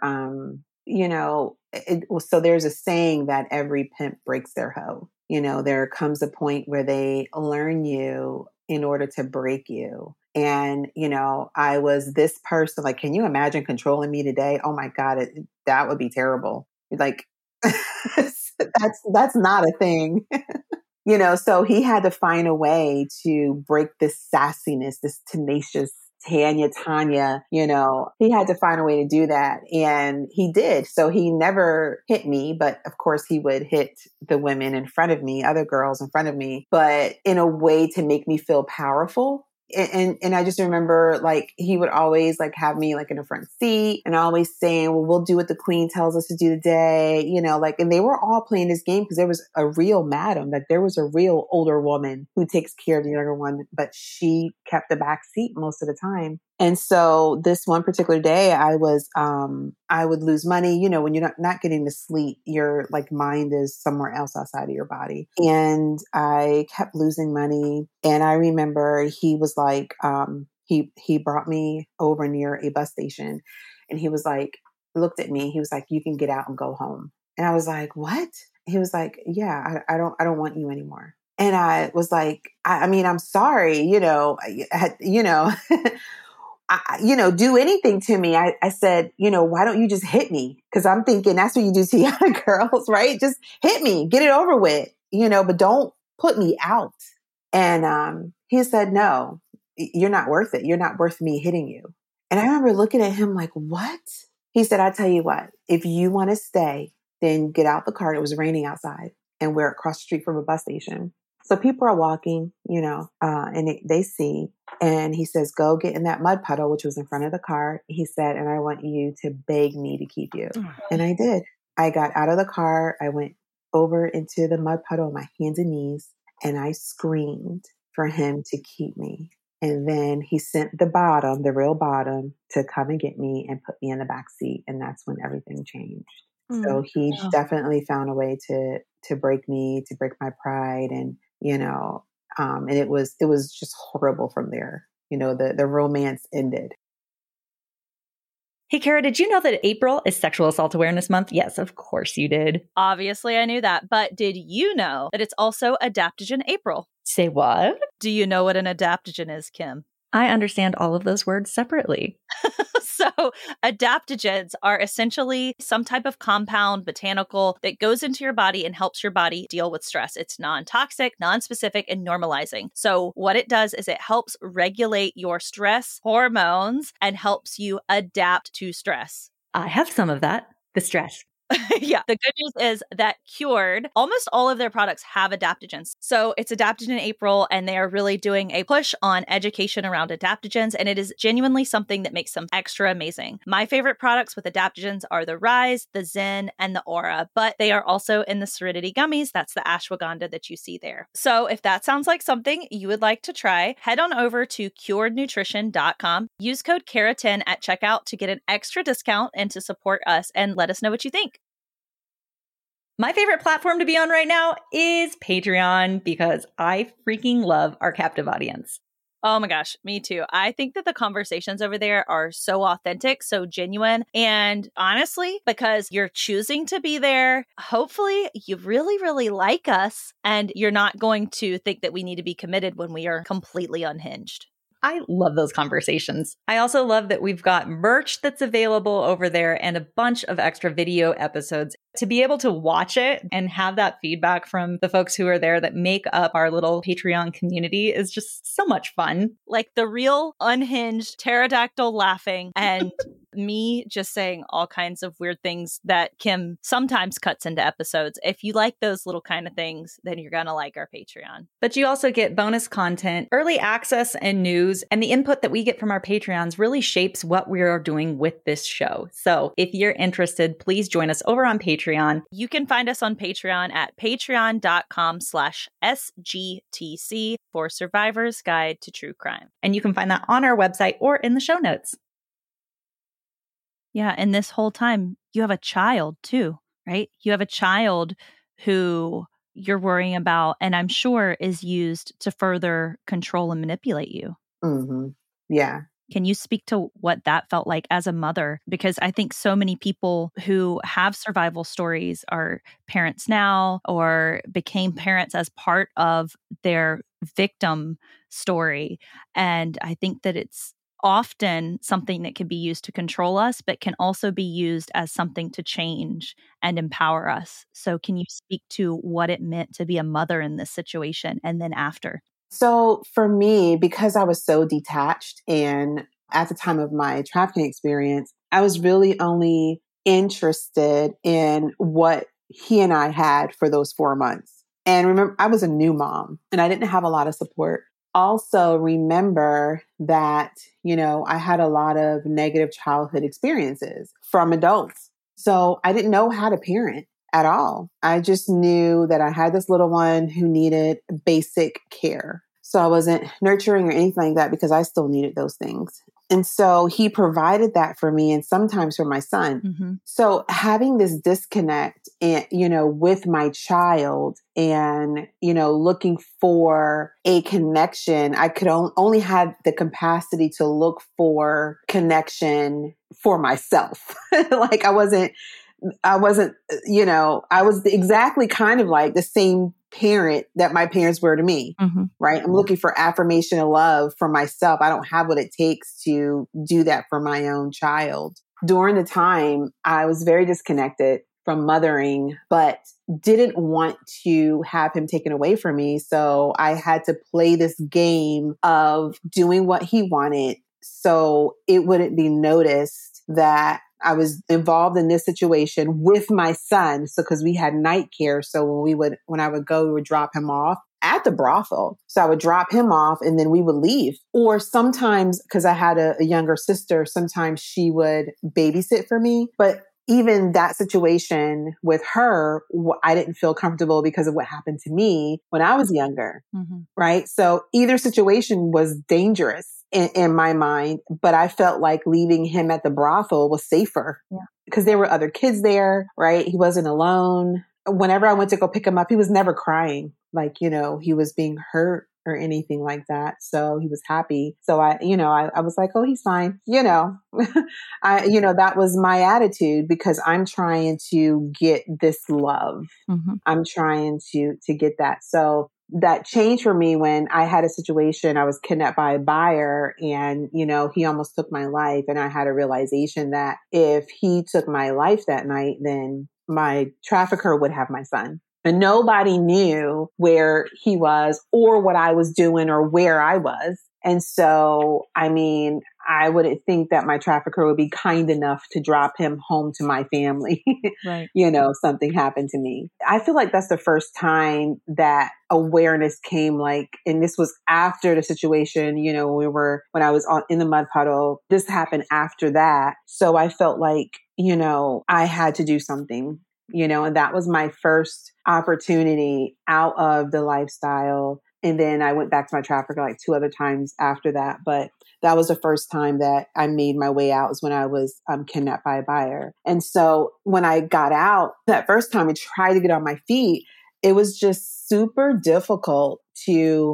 so there's a saying that every pimp breaks their hoe. There comes a point where they learn you in order to break you. And, I was this person, like, can you imagine controlling me today? Oh my God, that would be terrible. Like, that's not a thing. So he had to find a way to break this sassiness, this tenacious Tanya, he had to find a way to do that. And he did. So he never hit me, but of course he would hit the women in front of me, other girls in front of me, but in a way to make me feel powerful. And I just remember like he would always like have me like in a front seat and always saying, well, we'll do what the queen tells us to do today, and they were all playing this game because there was a real madam, like there was a real older woman who takes care of the younger one, but she kept the back seat most of the time. And so this one particular day I would lose money, when you're not getting to sleep, your like mind is somewhere else outside of your body. And I kept losing money. And I remember he was like, he brought me over near a bus station and he was like, looked at me. He was like, you can get out and go home. And I was like, what? He was like, yeah, I don't want you anymore. And I was like, I'm sorry, do anything to me. I said, why don't you just hit me? Because I'm thinking that's what you do to the other girls, right? Just hit me, get it over with, but don't put me out. And he said, no, you're not worth it. You're not worth me hitting you. And I remember looking at him like, what? He said, I tell you what, if you want to stay, then get out the car. It was raining outside and we're across the street from a bus station. So people are walking, and they see, and he says, go get in that mud puddle, which was in front of the car. He said, and I want you to beg me to keep you. And I did. I got out of the car. I went over into the mud puddle on my hands and knees, and I screamed for him to keep me. And then he sent the real bottom, to come and get me and put me in the back seat. And that's when everything changed. So he definitely found a way to break me, to break my pride. And, and it was just horrible from there. The romance ended. Hey, Kara, did you know that April is Sexual Assault Awareness Month? Yes, of course you did. Obviously, I knew that. But did you know that it's also Adaptogen April? Say what? Do you know what an adaptogen is, Kim? I understand all of those words separately. So adaptogens are essentially some type of compound, botanical, that goes into your body and helps your body deal with stress. It's non-toxic, non-specific, and normalizing. So what it does is it helps regulate your stress hormones and helps you adapt to stress. I have some of that, the stress. Yeah. The good news is that Cured, almost all of their products have adaptogens. So it's Adaptogen April, and they are really doing a push on education around adaptogens. And it is genuinely something that makes them extra amazing. My favorite products with adaptogens are the Rise, the Zen, and the Aura, but they are also in the Serenity gummies. That's the ashwagandha that you see there. So if that sounds like something you would like to try, head on over to curednutrition.com. Use code KARA10 at checkout to get an extra discount and to support us, and let us know what you think. My favorite platform to be on right now is Patreon because I freaking love our captive audience. Oh my gosh, me too. I think that the conversations over there are so authentic, so genuine. And honestly, because you're choosing to be there, hopefully you really, really like us and you're not going to think that we need to be committed when we are completely unhinged. I love those conversations. I also love that we've got merch that's available over there and a bunch of extra video episodes. To be able to watch it and have that feedback from the folks who are there that make up our little Patreon community is just so much fun. Like the real unhinged pterodactyl laughing and me just saying all kinds of weird things that Kim sometimes cuts into episodes. If you like those little kind of things, then you're going to like our Patreon. But you also get bonus content, early access, and news. And the input that we get from our Patreons really shapes what we are doing with this show. So if you're interested, please join us over on Patreon. You can find us on Patreon at patreon.com/SGTC for Survivor's Guide to True Crime. And you can find that on our website or in the show notes. Yeah. And this whole time, you have a child too, right? You have a child who you're worrying about, and I'm sure is used to further control and manipulate you. Mm-hmm. Yeah. Can you speak to what that felt like as a mother? Because I think so many people who have survival stories are parents now or became parents as part of their victim story. And I think that it's often something that can be used to control us, but can also be used as something to change and empower us. So can you speak to what it meant to be a mother in this situation and then after? So for me, because I was so detached and at the time of my trafficking experience, I was really only interested in what he and I had for those 4 months. And remember, I was a new mom and I didn't have a lot of support. Also remember that, I had a lot of negative childhood experiences from adults. So I didn't know how to parent at all. I just knew that I had this little one who needed basic care. So I wasn't nurturing or anything like that because I still needed those things. And so he provided that for me and sometimes for my son. Mm-hmm. So having this disconnect and, with my child and, looking for a connection, I could only had the capacity to look for connection for myself. Like I was exactly kind of like the same parent that my parents were to me, mm-hmm. right? I'm looking for affirmation and love for myself. I don't have what it takes to do that for my own child. During the time, I was very disconnected from mothering, but didn't want to have him taken away from me. So I had to play this game of doing what he wanted so it wouldn't be noticed that I was involved in this situation with my son. So, cause we had night care. So when I would go, we would drop him off at the brothel. So I would drop him off and then we would leave. Or sometimes, cause I had a younger sister, sometimes she would babysit for me. But even that situation with her, I didn't feel comfortable because of what happened to me when I was younger. Mm-hmm. Right. So either situation was dangerous in my mind, but I felt like leaving him at the brothel was safer because there were other kids there, right? He wasn't alone. Whenever I went to go pick him up, he was never crying like, he was being hurt or anything like that. So he was happy. So I was like, oh, he's fine. That was my attitude because I'm trying to get this love. Mm-hmm. I'm trying to get that. So that changed for me when I had a situation. I was kidnapped by a buyer and, he almost took my life. And I had a realization that if he took my life that night, then my trafficker would have my son. And nobody knew where he was or what I was doing or where I was. And so, I wouldn't think that my trafficker would be kind enough to drop him home to my family. Right. Something happened to me. I feel like that's the first time that awareness came and this was after the situation, when I was in the mud puddle, this happened after that. So I felt like, I had to do something, and that was my first opportunity out of the lifestyle. And then I went back to my trafficker 2 other times after that. But that was the first time that I made my way out was when I was kidnapped by a buyer. And so when I got out that first time and tried to get on my feet, it was just super difficult to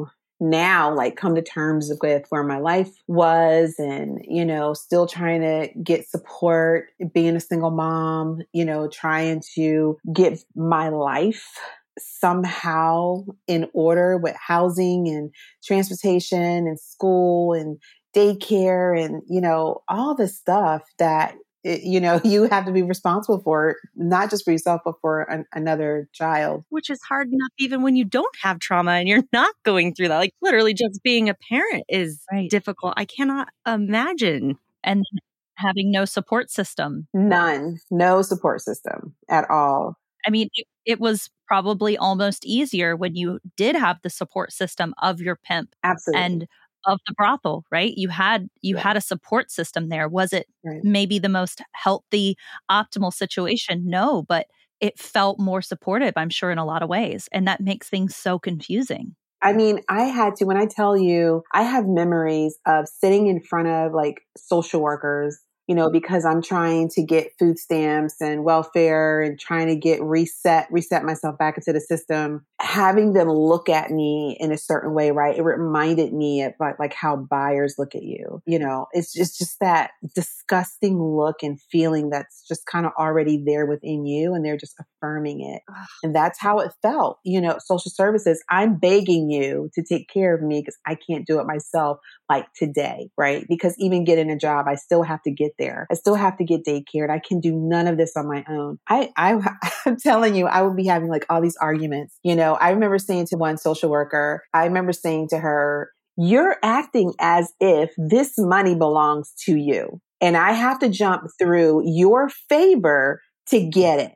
now like come to terms with where my life was and, still trying to get support, being a single mom, trying to get my life somehow in order with housing and transportation and school and daycare and, all the stuff that you have to be responsible for, not just for yourself, but for another child. Which is hard enough even when you don't have trauma and you're not going through that. Like literally just being a parent is difficult. I cannot imagine. And having no support system. None. No support system at all. I mean, it was probably almost easier when you did have the support system of your pimp. Absolutely. And of the brothel, right? You had a support system there. Was it maybe the most healthy, optimal situation? No, but it felt more supportive, I'm sure, in a lot of ways. And that makes things so confusing. I mean, when I tell you, I have memories of sitting in front of like social workers, because I'm trying to get food stamps and welfare and trying to get reset myself back into the system, having them look at me in a certain way, right? It reminded me of like how buyers look at you. It's just that disgusting look and feeling that's just kind of already there within you, and they're just affirming it. And that's how it felt. Social services, I'm begging you to take care of me because I can't do it myself like today, right? Because even getting a job, I still have to get there. I still have to get daycared. I can do none of this on my own. I'm telling you, I would be having like all these arguments. I remember saying to one social worker, saying to her, "You're acting as if this money belongs to you. And I have to jump through your favor to get it.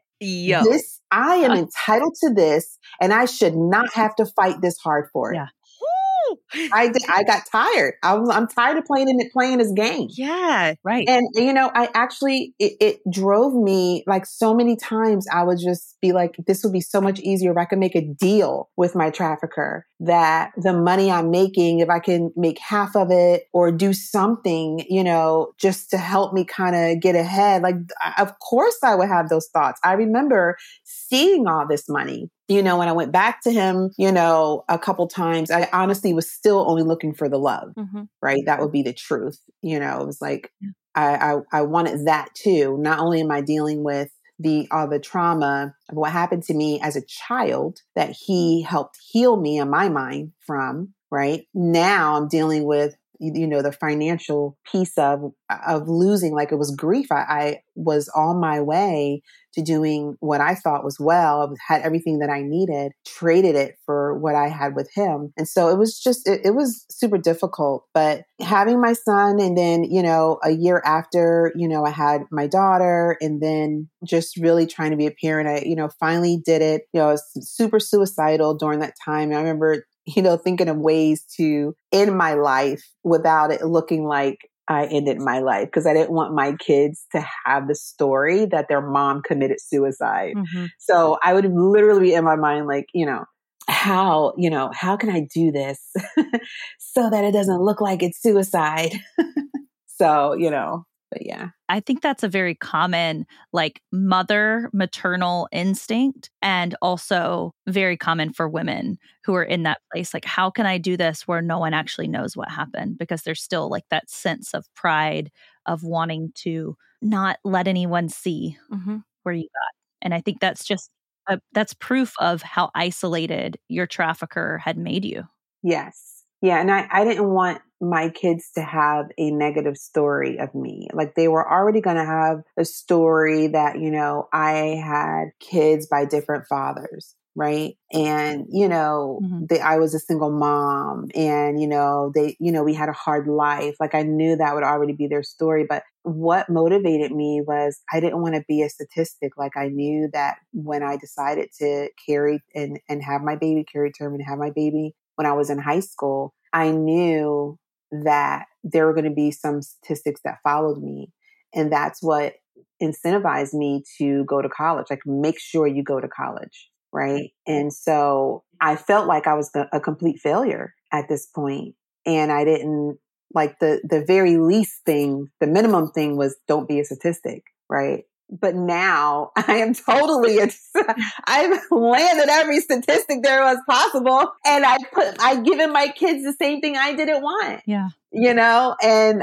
I am entitled to this, and I should not have to fight this hard for it." Yeah. I got tired. I'm tired of playing this game. Yeah, right. And I actually it drove me like so many times. I would just be like, this would be so much easier if I could make a deal with my trafficker that the money I'm making, if I can make half of it or do something, just to help me kind of get ahead. Like, of course I would have those thoughts. I remember seeing all this money. When I went back to him, a couple times, I honestly was still only looking for the love, right? That would be the truth. It was like, I wanted that too. Not only am I dealing with all the trauma of what happened to me as a child that he helped heal me in my mind from, right? Now I'm dealing with the financial piece of losing, like it was grief. I was on my way to doing what I thought was well. I had everything that I needed, traded it for what I had with him. And so it was just, it was super difficult, but having my son and then, a year after, I had my daughter and then just really trying to be a parent. I, finally did it. I was super suicidal during that time. And I remember thinking of ways to end my life without it looking like I ended my life, because I didn't want my kids to have the story that their mom committed suicide. So I would literally be in my mind, like, how can I do this so that it doesn't look like it's suicide? So, but yeah. I think that's a very common, like, maternal instinct, and also very common for women who are in that place. Like, how can I do this where no one actually knows what happened? Because there's still like that sense of pride of wanting to not let anyone see where you got. And I think that's just, that's proof of how isolated your trafficker had made you. Yes. Yeah. And I didn't want my kids to have a negative story of me. Like, they were already going to have a story that, I had kids by different fathers. Right. And, I was a single mom and, we had a hard life. Like, I knew that would already be their story. But what motivated me was I didn't want to be a statistic. Like, I knew that when I decided to carry and have my baby, carry term and have my baby when I was in high school, I knew that there were going to be some statistics that followed me. And that's what incentivized me to go to college. Like, make sure you go to college. Right. And so I felt like I was a complete failure at this point. And I didn't, like, the very least thing, the minimum thing was don't be a statistic. Right. But now I am totally, I've landed every statistic there was possible. And I've given my kids the same thing I didn't want. Yeah. You know, and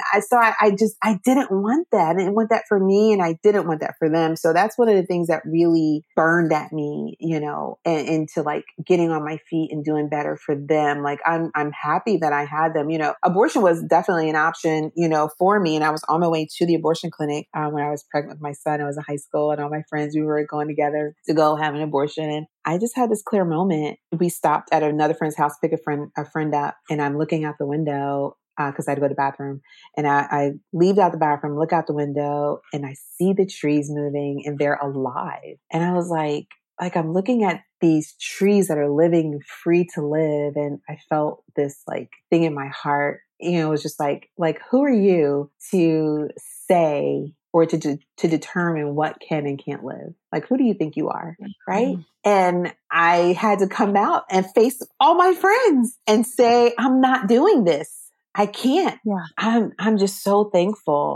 I didn't want that. I didn't want that for me, and I didn't want that for them. So that's one of the things that really burned at me, you know, and into like getting on my feet and doing better for them. Like I'm happy that I had them. You know, abortion was definitely an option, you know, for me. And I was on my way to the abortion clinic when I was pregnant with my son. I was in high school, and all my friends, we were going together to go have an abortion. And I just had this clear moment. We stopped at another friend's house, pick a friend up, and I'm looking out the window because I had to go to the bathroom. And I leave out the bathroom, look out the window, and I see the trees moving and they're alive. And I was like I'm looking at these trees that are living free to live. And I felt this like thing in my heart. You know, it was just like, who are you to say or to determine what can and can't live? Like, who do you think you are? Right. And I had to come out and face all my friends and say, I'm not doing this. I can't. Yeah. I'm just so thankful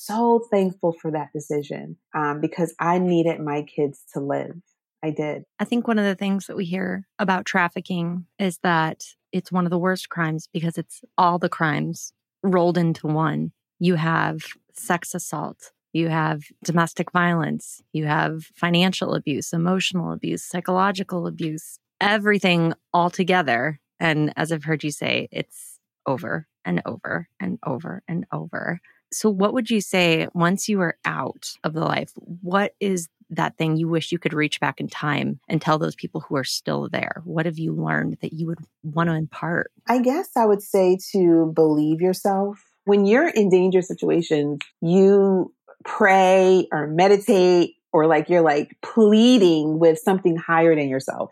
for that decision because I needed my kids to live. I did. I think one of the things that we hear about trafficking is that it's one of the worst crimes because it's all the crimes rolled into one. You have sex assault, you have domestic violence, you have financial abuse, emotional abuse, psychological abuse, everything all together. And as I've heard you say, it's over and over and over and over. So what would you say once you were out of the life? What is that thing you wish you could reach back in time and tell those people who are still there? What have you learned that you would want to impart? I guess I would say to believe yourself. When you're in dangerous situations, you pray or meditate or like you're like pleading with something higher than yourself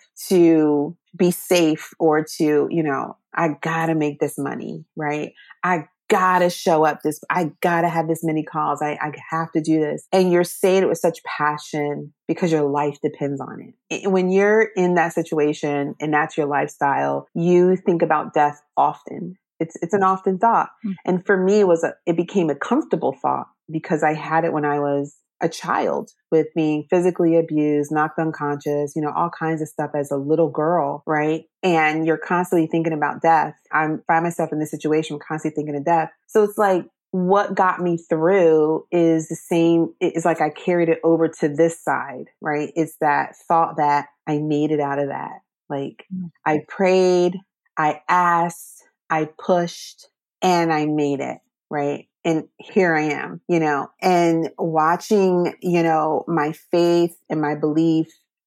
to be safe or to, you know, I gotta make this money, right? I gotta show up I gotta have this many calls. I have to do this. And you're saying it with such passion because your life depends on it. When you're in that situation and that's your lifestyle, you think about death often. It's an often thought. And for me, it became a comfortable thought because I had it when I was a child with being physically abused, knocked unconscious, you know, all kinds of stuff as a little girl, right? And you're constantly thinking about death. I find myself in this situation, constantly thinking of death. So it's like, what got me through is the same. It's like I carried it over to this side, right? It's that thought that I made it out of that. Like I prayed, I asked, I pushed, and I made it, right? And here I am, you know, and watching, you know, my faith and my belief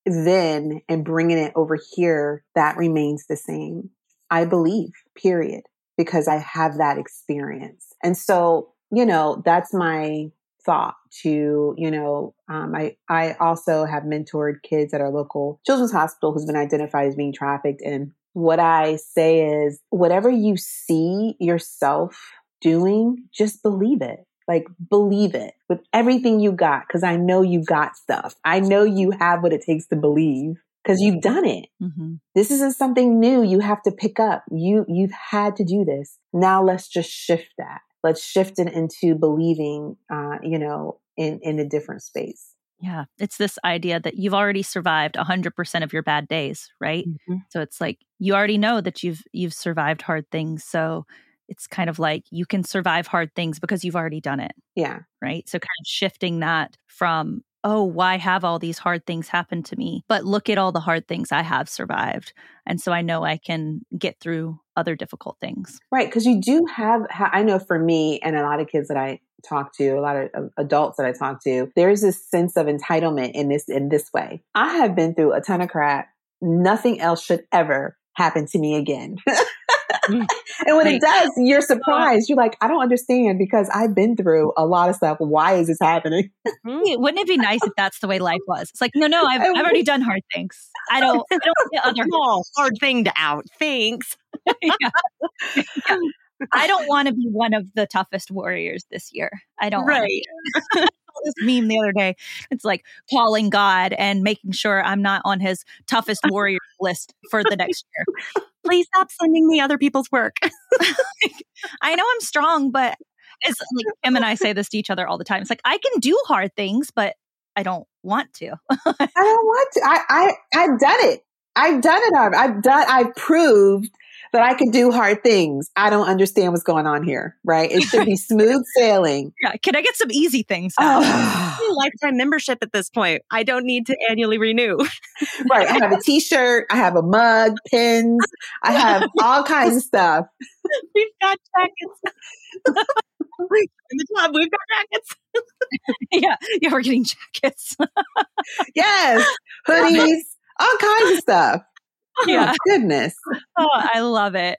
then and bringing it over here, that remains the same. I believe, period, because I have that experience. And so, you know, that's my thought to, you know, I also have mentored kids at our local children's hospital who's been identified as being trafficked. And what I say is whatever you see yourself doing, just believe it. Like, believe it with everything you got. Cause I know you got stuff. I know you have what it takes to believe because you've done it. Mm-hmm. This isn't something new you have to pick up. You've had to do this. Now let's just shift that. Let's shift it into believing, you know, in a different space. Yeah. It's this idea that you've already survived 100% of your bad days, right? Mm-hmm. So it's like, you already know that you've survived hard things. So it's kind of like you can survive hard things because you've already done it. Yeah. Right. So kind of shifting that from, oh, why have all these hard things happen to me? But look at all the hard things I have survived. And so I know I can get through other difficult things. Right. Because you do have, I know for me and a lot of kids that I talk to, a lot of adults that I talk to, there's this sense of entitlement in this way. I have been through a ton of crap. Nothing else should ever happen to me again. And when it does, you're surprised. You're like, I don't understand because I've been through a lot of stuff. Why is this happening? Wouldn't it be nice if that's the way life was? It's like, no, I've already done hard things. I don't get other hard thing to out. Thanks. Yeah. I don't want to be one of the toughest warriors this year. I don't. Right. This meme the other day. It's like calling God and making sure I'm not on his toughest warrior list for the next year. Please stop sending me other people's work. I know I'm strong, but it's like Kim and I say this to each other all the time. It's like, I can do hard things, but I don't want to. I don't want to. I've done it. I've done it. I've proved that I can do hard things. I don't understand what's going on here, right? It should be smooth sailing. Yeah. Can I get some easy things now? Lifetime membership at this point. I don't need to annually renew. Right. I have a t-shirt. I have a mug, pins. I have all kinds of stuff. We've got jackets. In the club, we've got jackets. Yeah, we're getting jackets. Yes. Hoodies, all kinds of stuff. Yeah. Oh, goodness. Oh, I love it.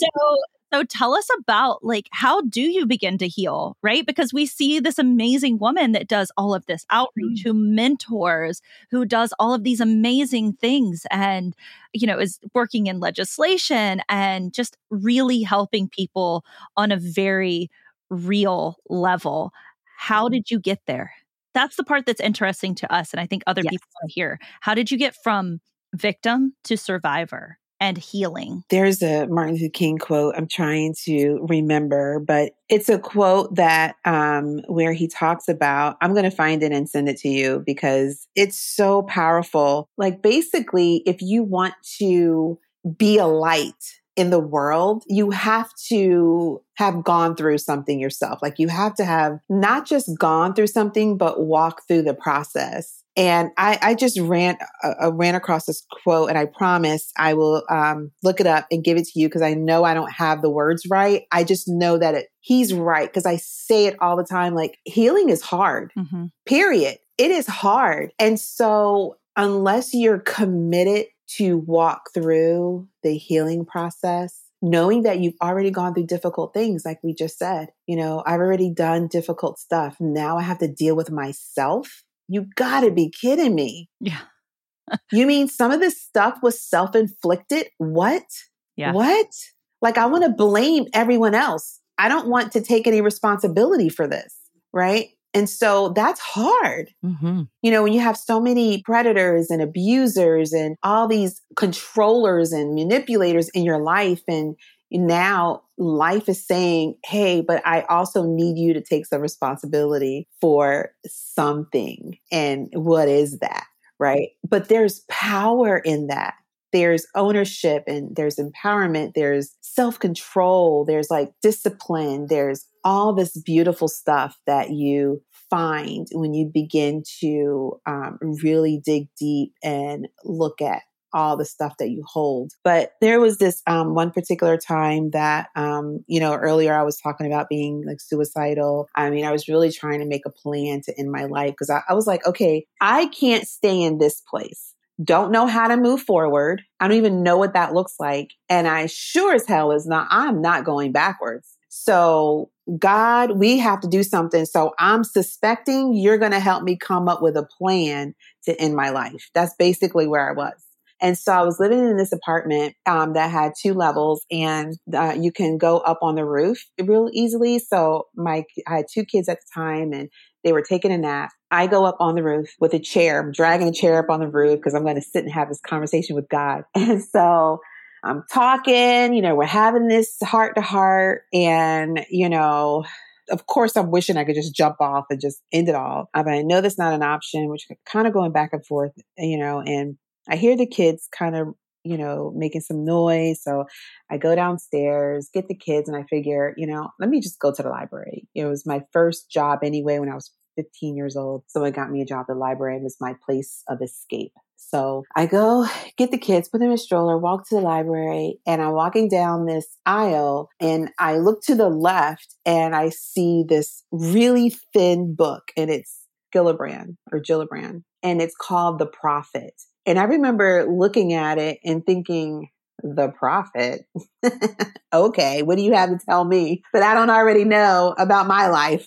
So tell us about, like, how do you begin to heal, right? Because we see this amazing woman that does all of this outreach, who mentors, who does all of these amazing things and, is working in legislation and just really helping people on a very real level. How did you get there? That's the part that's interesting to us. And I think other people want to hear. How did you get from victim to survivor and healing? There's a Martin Luther King quote I'm trying to remember, but it's a quote that where he talks about, I'm going to find it and send it to you because it's so powerful. Like, basically, if you want to be a light in the world, you have to have gone through something yourself. Like, you have to have not just gone through something, but walk through the process. And I just ran across this quote, and I promise I will look it up and give it to you because I know I don't have the words right. I just know that he's right because I say it all the time. Like, healing is hard, period. It is hard. And so unless you're committed to walk through the healing process, knowing that you've already gone through difficult things, like we just said, I've already done difficult stuff. Now I have to deal with myself. You gotta be kidding me. Yeah. You mean some of this stuff was self-inflicted? What? Yeah. What? Like, I want to blame everyone else. I don't want to take any responsibility for this, right? And so that's hard. When you have so many predators and abusers and all these controllers and manipulators in your life, and now life is saying, hey, but I also need you to take some responsibility for something. And what is that? Right? But there's power in that. There's ownership and there's empowerment. There's self-control. There's like discipline. There's all this beautiful stuff that you find when you begin to really dig deep and look at all the stuff that you hold. But there was this one particular time that, earlier I was talking about being like suicidal. I mean, I was really trying to make a plan to end my life because I was like, okay, I can't stay in this place. Don't know how to move forward. I don't even know what that looks like. And I sure as hell I'm not going backwards. So God, we have to do something. So I'm suspecting you're going to help me come up with a plan to end my life. That's basically where I was. And so I was living in this apartment that had 2 levels, and you can go up on the roof real easily. So I had 2 kids at the time, and they were taking a nap. I go up on the roof with a chair. I'm dragging a chair up on the roof because I'm going to sit and have this conversation with God. And so I'm talking, we're having this heart to heart, and, of course, I'm wishing I could just jump off and just end it all. But I know that's not an option, which kind of going back and forth, and I hear the kids kind of, making some noise. So I go downstairs, get the kids, and I figure, let me just go to the library. It was my first job anyway when I was 15 years old. Someone got me a job at the library. It was my place of escape. So I go get the kids, put them in a stroller, walk to the library, and I'm walking down this aisle, and I look to the left and I see this really thin book, and it's Gillibrand, and it's called The Prophet. And I remember looking at it and thinking, the prophet? Okay, what do you have to tell me that I don't already know about my life?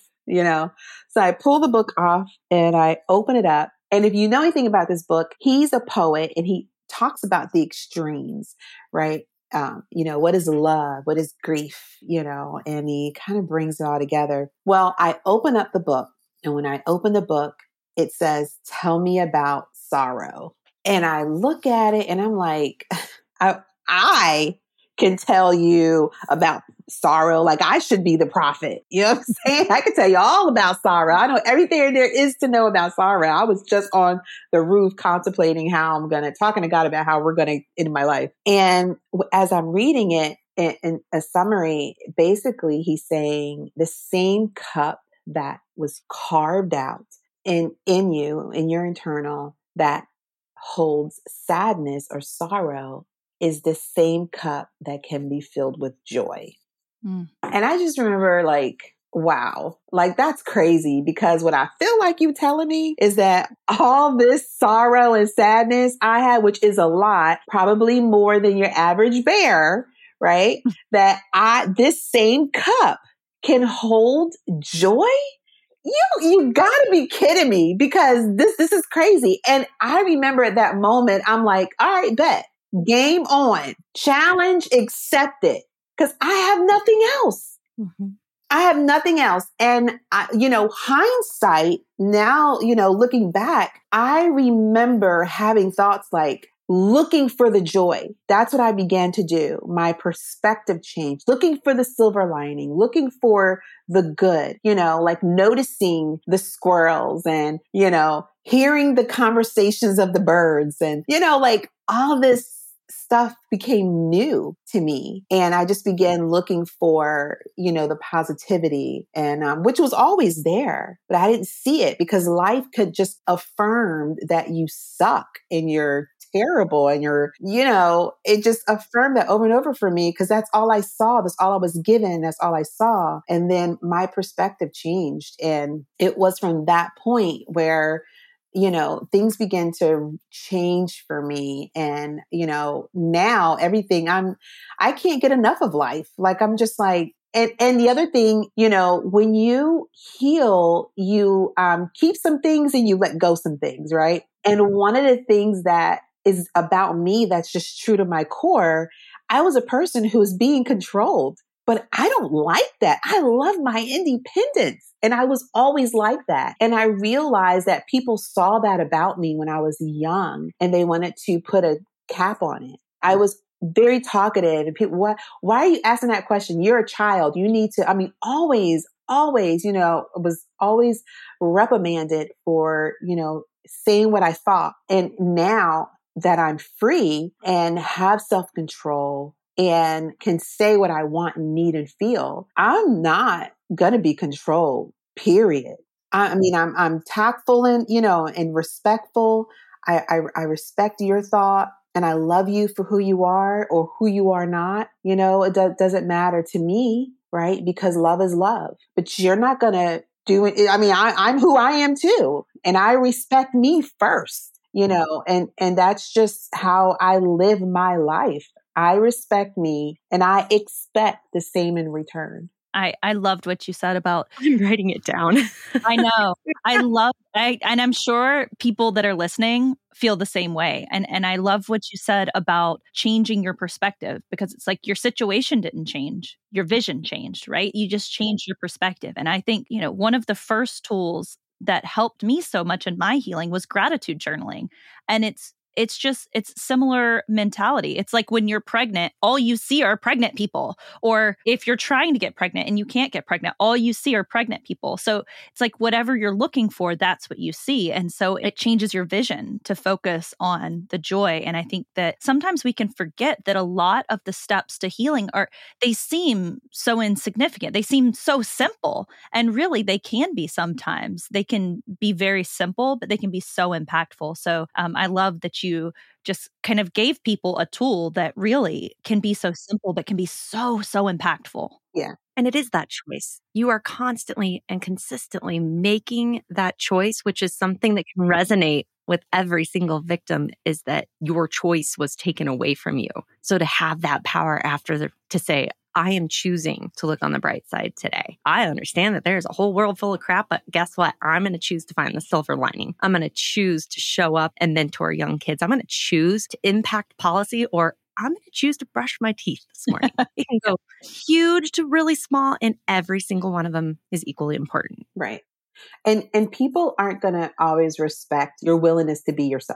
So I pull the book off and I open it up. And if you know anything about this book, he's a poet and he talks about the extremes, right? What is love? What is grief? And he kind of brings it all together. Well, I open up the book, and when I open the book, it says, tell me about sorrow. And I look at it and I'm like, I can tell you about sorrow. Like I should be the prophet. You know what I'm saying? I can tell you all about sorrow. I know everything there is to know about sorrow. I was just on the roof contemplating talking to God about how we're going to end my life. And as I'm reading it in a summary, basically he's saying the same cup that was carved out in you, in your internal, that holds sadness or sorrow is the same cup that can be filled with joy. And I just remember like, wow, like that's crazy, because what I feel like you telling me is that all this sorrow and sadness I had, which is a lot, probably more than your average bear, right? That this same cup can hold joy. You gotta be kidding me, because this is crazy. And I remember at that moment, I'm like, all right, bet. Game on. Challenge accepted. Because I have nothing else. Mm-hmm. I have nothing else. And, hindsight now, looking back, I remember having thoughts like, looking for the joy. That's what I began to do. My perspective changed, looking for the silver lining, looking for the good, like noticing the squirrels and, hearing the conversations of the birds and, like all this stuff became new to me. And I just began looking for, the positivity and, which was always there, but I didn't see it because life could just affirm that you suck and you're terrible and it just affirmed that over and over for me, because that's all I saw. That's all I was given. That's all I saw. And then my perspective changed. And it was from that point where things began to change for me. And, now everything I can't get enough of life. Like, I'm just like, and the other thing, when you heal, you keep some things and you let go some things, right? And one of the things that is about me that's just true to my core, I was a person who was being controlled, but I don't like that. I love my independence. And I was always like that. And I realized that people saw that about me when I was young and they wanted to put a cap on it. I was very talkative and people, why are you asking that question? You're a child. You need to, always, was always reprimanded for, saying what I thought. And now that I'm free and have self-control and can say what I want and need and feel, I'm not going to be controlled, period. I'm tactful and, and respectful. I respect your thought and I love you for who you are or who you are not. It doesn't matter to me, right? Because love is love, but you're not going to do it. I'm who I am too. And I respect me first. And that's just how I live my life. I respect me and I expect the same in return. I loved what you said about... I'm writing it down. I know. And I'm sure people that are listening feel the same way. And I love what you said about changing your perspective, because it's like your situation didn't change. Your vision changed, right? You just changed your perspective. And I think, one of the first tools that helped me so much in my healing was gratitude journaling. And it's similar mentality. It's like when you're pregnant, all you see are pregnant people. Or if you're trying to get pregnant and you can't get pregnant, all you see are pregnant people. So it's like whatever you're looking for, that's what you see. And so it changes your vision to focus on the joy. And I think that sometimes we can forget that a lot of the steps to healing they seem so insignificant. They seem so simple. And really, they can be sometimes. They can be very simple, but they can be so impactful. So I love that you just kind of gave people a tool that really can be so simple, but can be so, so impactful. Yeah. And it is that choice. You are constantly and consistently making that choice, which is something that can resonate with every single victim, is that your choice was taken away from you. So to have that power to say, I am choosing to look on the bright side today. I understand that there's a whole world full of crap, but guess what? I'm going to choose to find the silver lining. I'm going to choose to show up and mentor young kids. I'm going to choose to impact policy, or I'm going to choose to brush my teeth this morning. It can go huge to really small, and every single one of them is equally important. Right. And people aren't going to always respect your willingness to be yourself.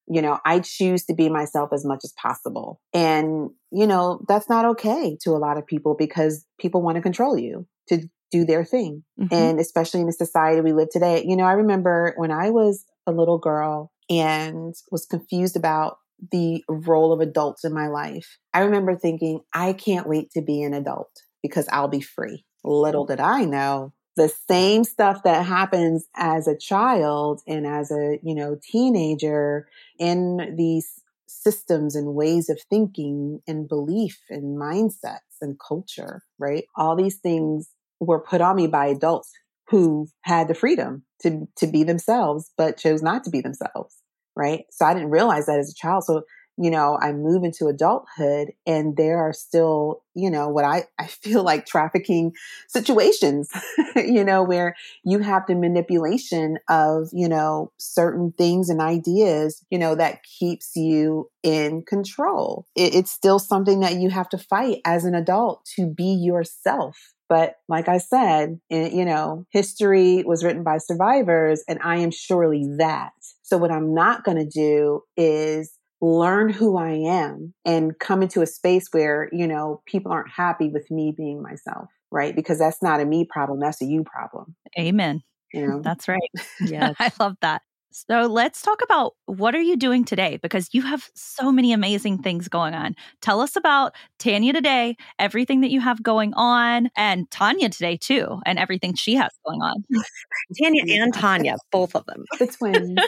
I choose to be myself as much as possible. And, that's not okay to a lot of people because people want to control you to do their thing. Mhm. And especially in the society we live today, I remember when I was a little girl and was confused about the role of adults in my life. I remember thinking, I can't wait to be an adult because I'll be free. Little did I know the same stuff that happens as a child and as a, teenager in these systems and ways of thinking and belief and mindsets and culture, right? All these things were put on me by adults who had the freedom to be themselves, but chose not to be themselves, right? So I didn't realize that as a child. So I move into adulthood and there are still, what I feel like trafficking situations, where you have the manipulation of, certain things and ideas, that keeps you in control. It's still something that you have to fight as an adult to be yourself. But like I said, history was written by survivors, and I am surely that. So what I'm not going to do is learn who I am and come into a space where, people aren't happy with me being myself, right? Because that's not a me problem. That's a you problem. Amen. That's right. Yes. I love that. So let's talk about what are you doing today? Because you have so many amazing things going on. Tell us about Tanya today, everything that you have going on, and Tanya today too, and everything she has going on. Tanya and Tanya, both of them. The twins.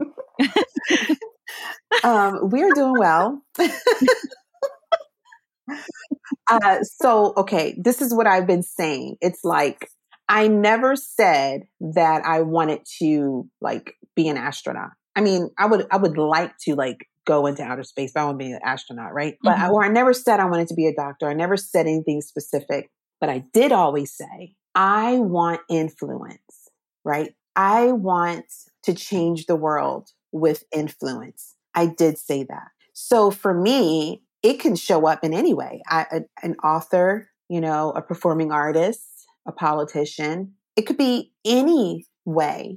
We're doing well. Okay, this is what I've been saying. It's like, I never said that I wanted to be an astronaut. I mean, I would like to go into outer space, but I want to be an astronaut, right? But I never said I wanted to be a doctor. I never said anything specific, but I did always say, I want influence, right? I want to change the world with influence. I did say that. So for me, it can show up in any way. An author, a performing artist, a politician. It could be any way.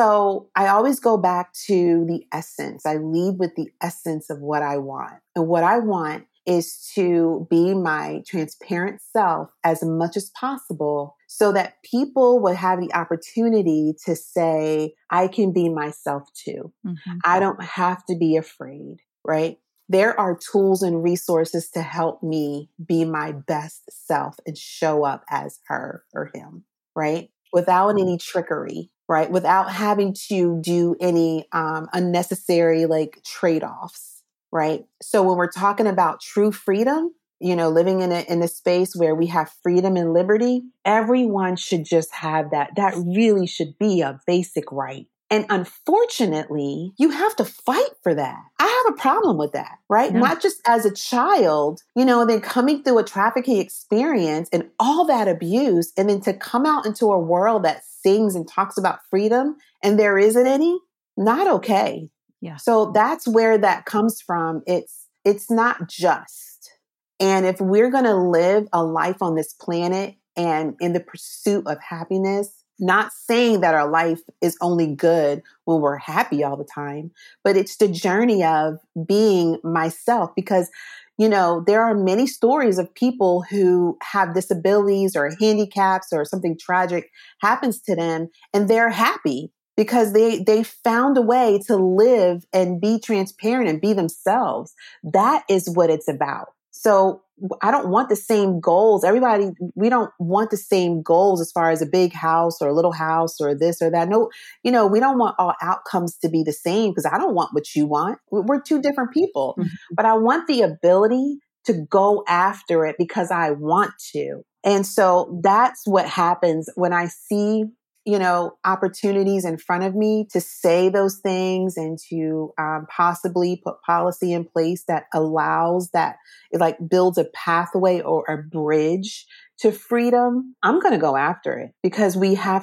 So I always go back to the essence. I lead with the essence of what I want. And what I want is to be my transparent self as much as possible so that people would have the opportunity to say, I can be myself too. Mm-hmm. I don't have to be afraid, right? There are tools and resources to help me be my best self and show up as her or him, right? Without any trickery, right? Without having to do any unnecessary trade-offs, right? So when we're talking about true freedom, living in a space where we have freedom and liberty, everyone should just have that. That really should be a basic right. And unfortunately, you have to fight for that. I have a problem with that, right? Yeah. Not just as a child, then coming through a trafficking experience and all that abuse, and then to come out into a world that sings and talks about freedom and there isn't any, not okay. Yeah. So that's where that comes from. It's not just. And if we're going to live a life on this planet and in the pursuit of happiness, not saying that our life is only good when we're happy all the time, but it's the journey of being myself because, there are many stories of people who have disabilities or handicaps or something tragic happens to them and they're happy because they found a way to live and be transparent and be themselves. That is what it's about. So I don't want the same goals. We don't want the same goals as far as a big house or a little house or this or that. No, we don't want all outcomes to be the same because I don't want what you want. We're two different people, but I want the ability to go after it because I want to. And so that's what happens when I see opportunities in front of me to say those things and to possibly put policy in place that allows that, it builds a pathway or a bridge to freedom. I'm going to go after it because we have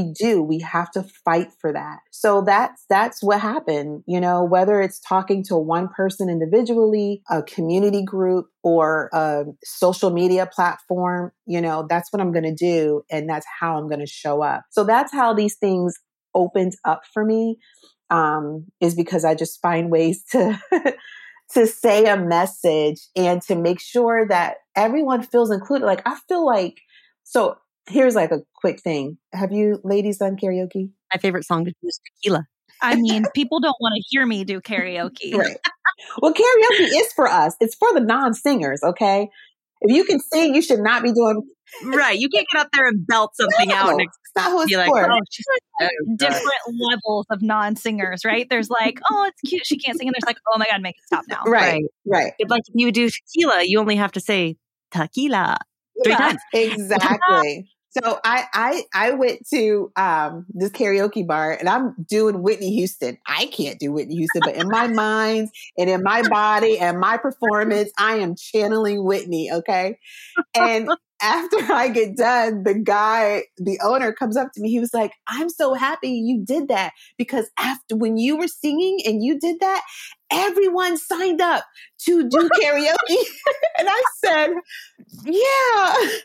to fight for that. So that's what happened, whether it's talking to one person individually, a community group, or a social media platform, that's what I'm going to do. And that's how I'm going to show up. So that's how these things opened up for me. is because I just find ways to to say a message and to make sure that everyone feels included. Like, I feel like, so here's like a quick thing. Have you ladies done karaoke? My favorite song to do is Tequila. I mean, people don't want to hear me do karaoke. Right. Well, karaoke is for us. It's for the non-singers, okay? If you can sing, you should not be doing... Right. You can't get up there and belt something out and It's not who it's be like, for. oh, she's Different levels of non-singers, right? There's like, oh, it's cute, she can't sing, and there's like, oh my God, make it stop now. Right. It's like if you do tequila, you only have to say tequila 3 times. Exactly. So I went to this karaoke bar and I'm doing Whitney Houston. I can't do Whitney Houston, but in my mind and in my body and my performance, I am channeling Whitney. Okay. And after I get done, the owner comes up to me. He was like, I'm so happy you did that, because after when you were singing and you did that, everyone signed up to do karaoke. And I said, yeah.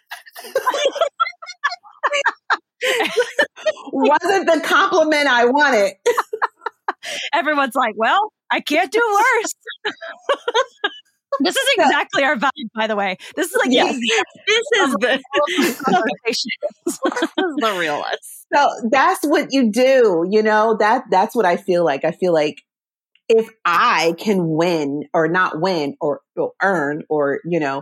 Wasn't the compliment I wanted. Everyone's like, well, I can't do worse. This is exactly our vibe, by the way. This is like, Yes. This is the conversation. this is the real us. So that's what you do, that's what I feel like. I feel like if I can win or not win or earn, or,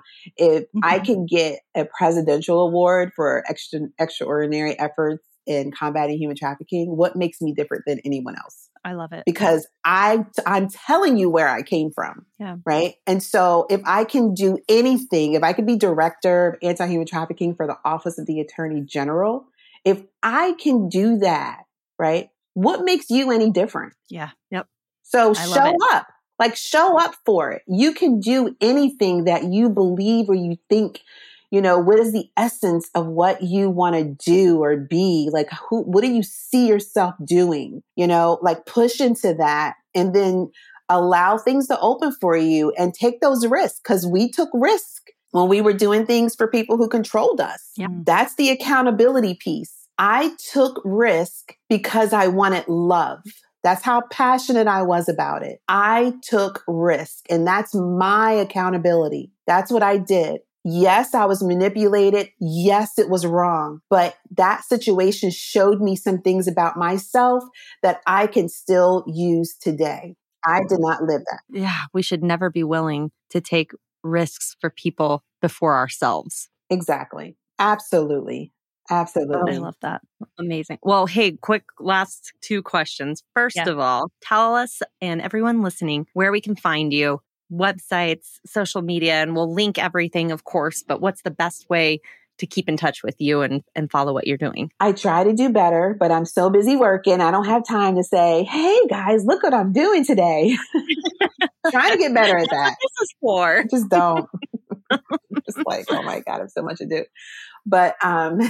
if I can get a presidential award for extraordinary efforts in combating human trafficking, what makes me different than anyone else? I love it. Because I'm telling you where I came from. Yeah. Right. And so if I can do anything, if I could be director of anti-human trafficking for the Office of the Attorney General, if I can do that, right, what makes you any different? Yeah. Yep. So I love show it. up, show up for it. You can do anything that you believe or you think, what is the essence of what you want to do or be? Like, what do you see yourself doing? Push into that and then allow things to open for you and take those risks. Because we took risk when we were doing things for people who controlled us. Yep. That's the accountability piece. I took risk because I wanted love. That's how passionate I was about it. I took risk, and that's my accountability. That's what I did. Yes, I was manipulated. Yes, it was wrong. But that situation showed me some things about myself that I can still use today. I did not live that. Yeah, we should never be willing to take risks for people before ourselves. Exactly. Absolutely. Absolutely. I love that. Amazing. Well, hey, quick last 2 questions. First of all, tell us and everyone listening where we can find you, websites, social media, and we'll link everything, of course, but what's the best way to keep in touch with you and follow what you're doing? I try to do better, but I'm so busy working. I don't have time to say, hey guys, look what I'm doing today. Trying to get better at that. This is for. I just don't. Just like, oh my God, I have so much to do. But I'm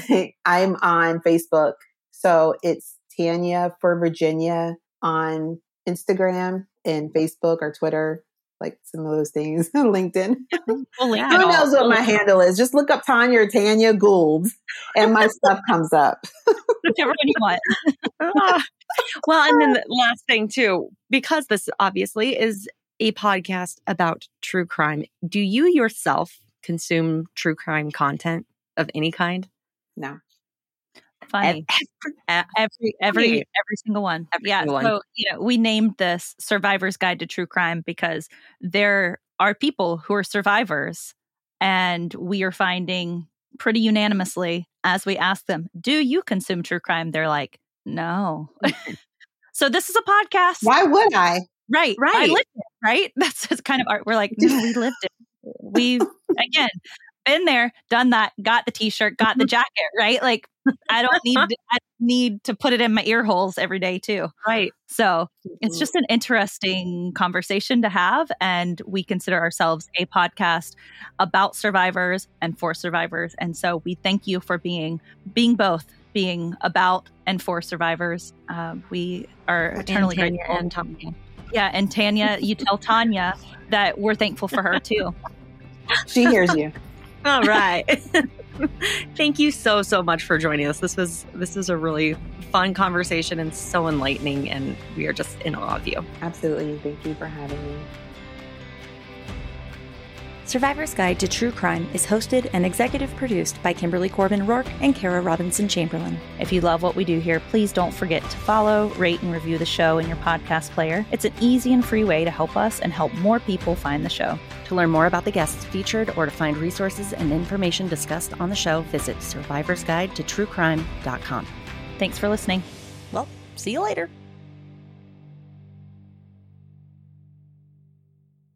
on Facebook. So it's Tanya for Virginia on Instagram and Facebook or Twitter, like some of those things, LinkedIn. We'll link Who it all. knows what my handle is? Just look up Tanya or Tanya Gould and my stuff comes up. Whichever one you want. Well, and then the last thing too, because this obviously is a podcast about true crime, do you yourself consume true crime content of any kind? No. Funny. Every single one. Every single one. So, we named this Survivor's Guide to True Crime because there are people who are survivors, and we are finding pretty unanimously as we ask them, do you consume true crime? They're like, no. So this is a podcast. Why would I? Right. I lived it, right? That's kind of art. We're like, no, we lived it. We've, again, been there, done that, got the t-shirt, got the jacket, right? Like, I don't need to put it in my ear holes every day too. Right. So it's just an interesting conversation to have. And we consider ourselves a podcast about survivors and for survivors. And so we thank you for being both, being about and for survivors. We are eternally grateful. And Tanya. Yeah. And Tanya, you tell Tanya that we're thankful for her too. She hears you. All right. Thank you so much for joining us. This was a really fun conversation and so enlightening, and we are just in awe of you. Absolutely. Thank you for having me. Survivor's Guide to True Crime is hosted and executive produced by Kimberly Corbin Rourke and Kara Robinson Chamberlain. If you love what we do here, please don't forget to follow, rate, and review the show in your podcast player. It's an easy and free way to help us and help more people find the show. To learn more about the guests featured or to find resources and information discussed on the show, visit survivorsguidetotruecrime.com. Thanks for listening. Well, see you later.